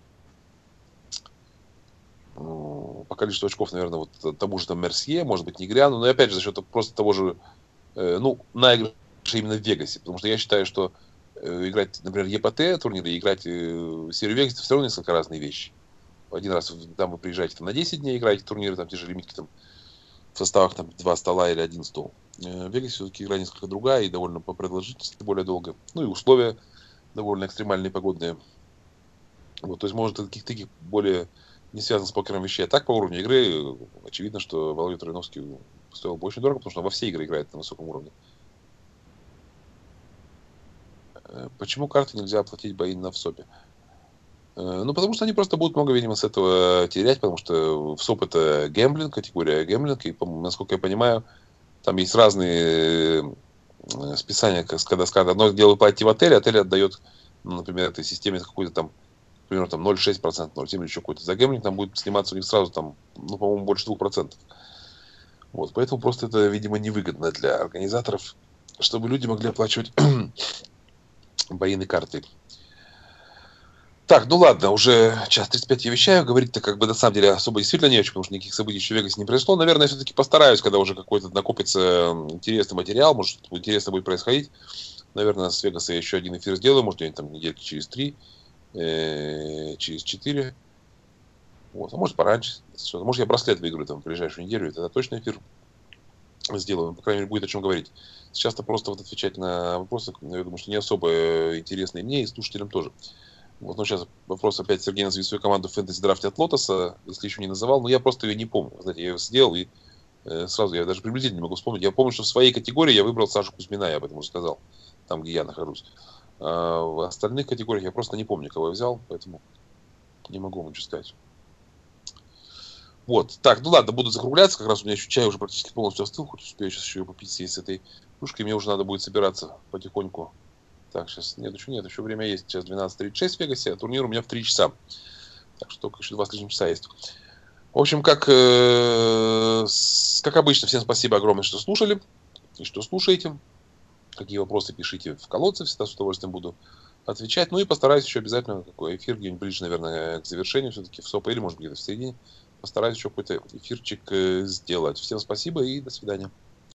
ну, по количеству очков, наверное, вот тому же там Мерсье, может быть, Негряну, но опять же за счет просто того же, э, ну, наигрыша именно в Вегасе. Потому что я считаю, что э, играть, например, ЕПТ турниры и играть э, серию Вегас — это все равно несколько разные вещи. Один раз там вы приезжаете там, на десять дней, играете турниры, там те же лимитки там в составах там два стола или один стол. Э, В Вегасе все-таки игра несколько другая и довольно по продолжительности более долго. Ну и условия довольно экстремальные погодные. Вот, то есть, может, это каких-то таких более не связан с покером вещей. А так, по уровню игры, э, очевидно, что Володя Троиновский стоил бы очень дорого, потому что он во все игры играет на высоком уровне. Э, Почему карты нельзя оплатить бои на ВСОПе? Э, Ну, потому что они просто будут много, видимо, с этого терять, потому что ВСОП — это гэмблинг, категория гэмблинг, и, насколько я понимаю, там есть разные э, списания, как когда скажут, одно дело платить в отеле, отель отдает, ну, например, этой системе какой-то там, например, там ноль целых шесть десятых процента, ноль целых семь десятых процента или еще какой-то. За гэмблинг там будет сниматься у них сразу там, ну, по-моему, больше двух процентов. Вот, поэтому просто это, видимо, невыгодно для организаторов, чтобы люди могли оплачивать бои на карты. Так, ну ладно, уже час тридцать пять я вещаю, говорить-то как бы на самом деле особо действительно не о чем, потому что никаких событий еще в Вегасе не произошло. Наверное, я все-таки постараюсь, когда уже какой-то накопится интересный материал, может, интересно будет происходить. Наверное, с Вегаса я еще один эфир сделаю, может, где-нибудь там недельки через три, э, через четыре. Вот, а может, пораньше. Может, я браслет выиграю там в ближайшую неделю, и тогда точно эфир сделаю. По крайней мере, будет о чем говорить. Сейчас-то просто вот отвечать на вопросы, я думаю, что не особо интересные мне и слушателям тоже. Вот, ну, сейчас вопрос опять: Сергей, назови свою команду в фэнтези-драфте от Лотоса, если еще не называл. Но я просто ее не помню. Знаете, я ее сделал и э, сразу, я даже приблизительно не могу вспомнить. Я помню, что в своей категории я выбрал Сашу Кузьмина, я об этом уже сказал, там, где я нахожусь. А в остальных категориях я просто не помню, кого я взял, поэтому не могу вам ничего сказать. Вот, так, ну ладно, буду закругляться, как раз у меня еще чай уже практически полностью остыл, хоть успею сейчас еще попить, съесть с этой кружкой, мне уже надо будет собираться потихоньку Так, сейчас, нет, еще нет, еще время есть. Сейчас двенадцать тридцать шесть в Вегасе, а турнир у меня в три часа. Так что только еще два с лишним часа есть. В общем, как, э, с- как обычно, всем спасибо огромное, что слушали и что слушаете. Какие вопросы пишите в колодце, всегда с удовольствием буду отвечать. Ну и постараюсь еще обязательно какой эфир где-нибудь ближе, наверное, к завершению, все-таки в СОП или, может быть, где-то в середине. Постараюсь еще какой-то эфирчик э, сделать. Всем спасибо и до свидания.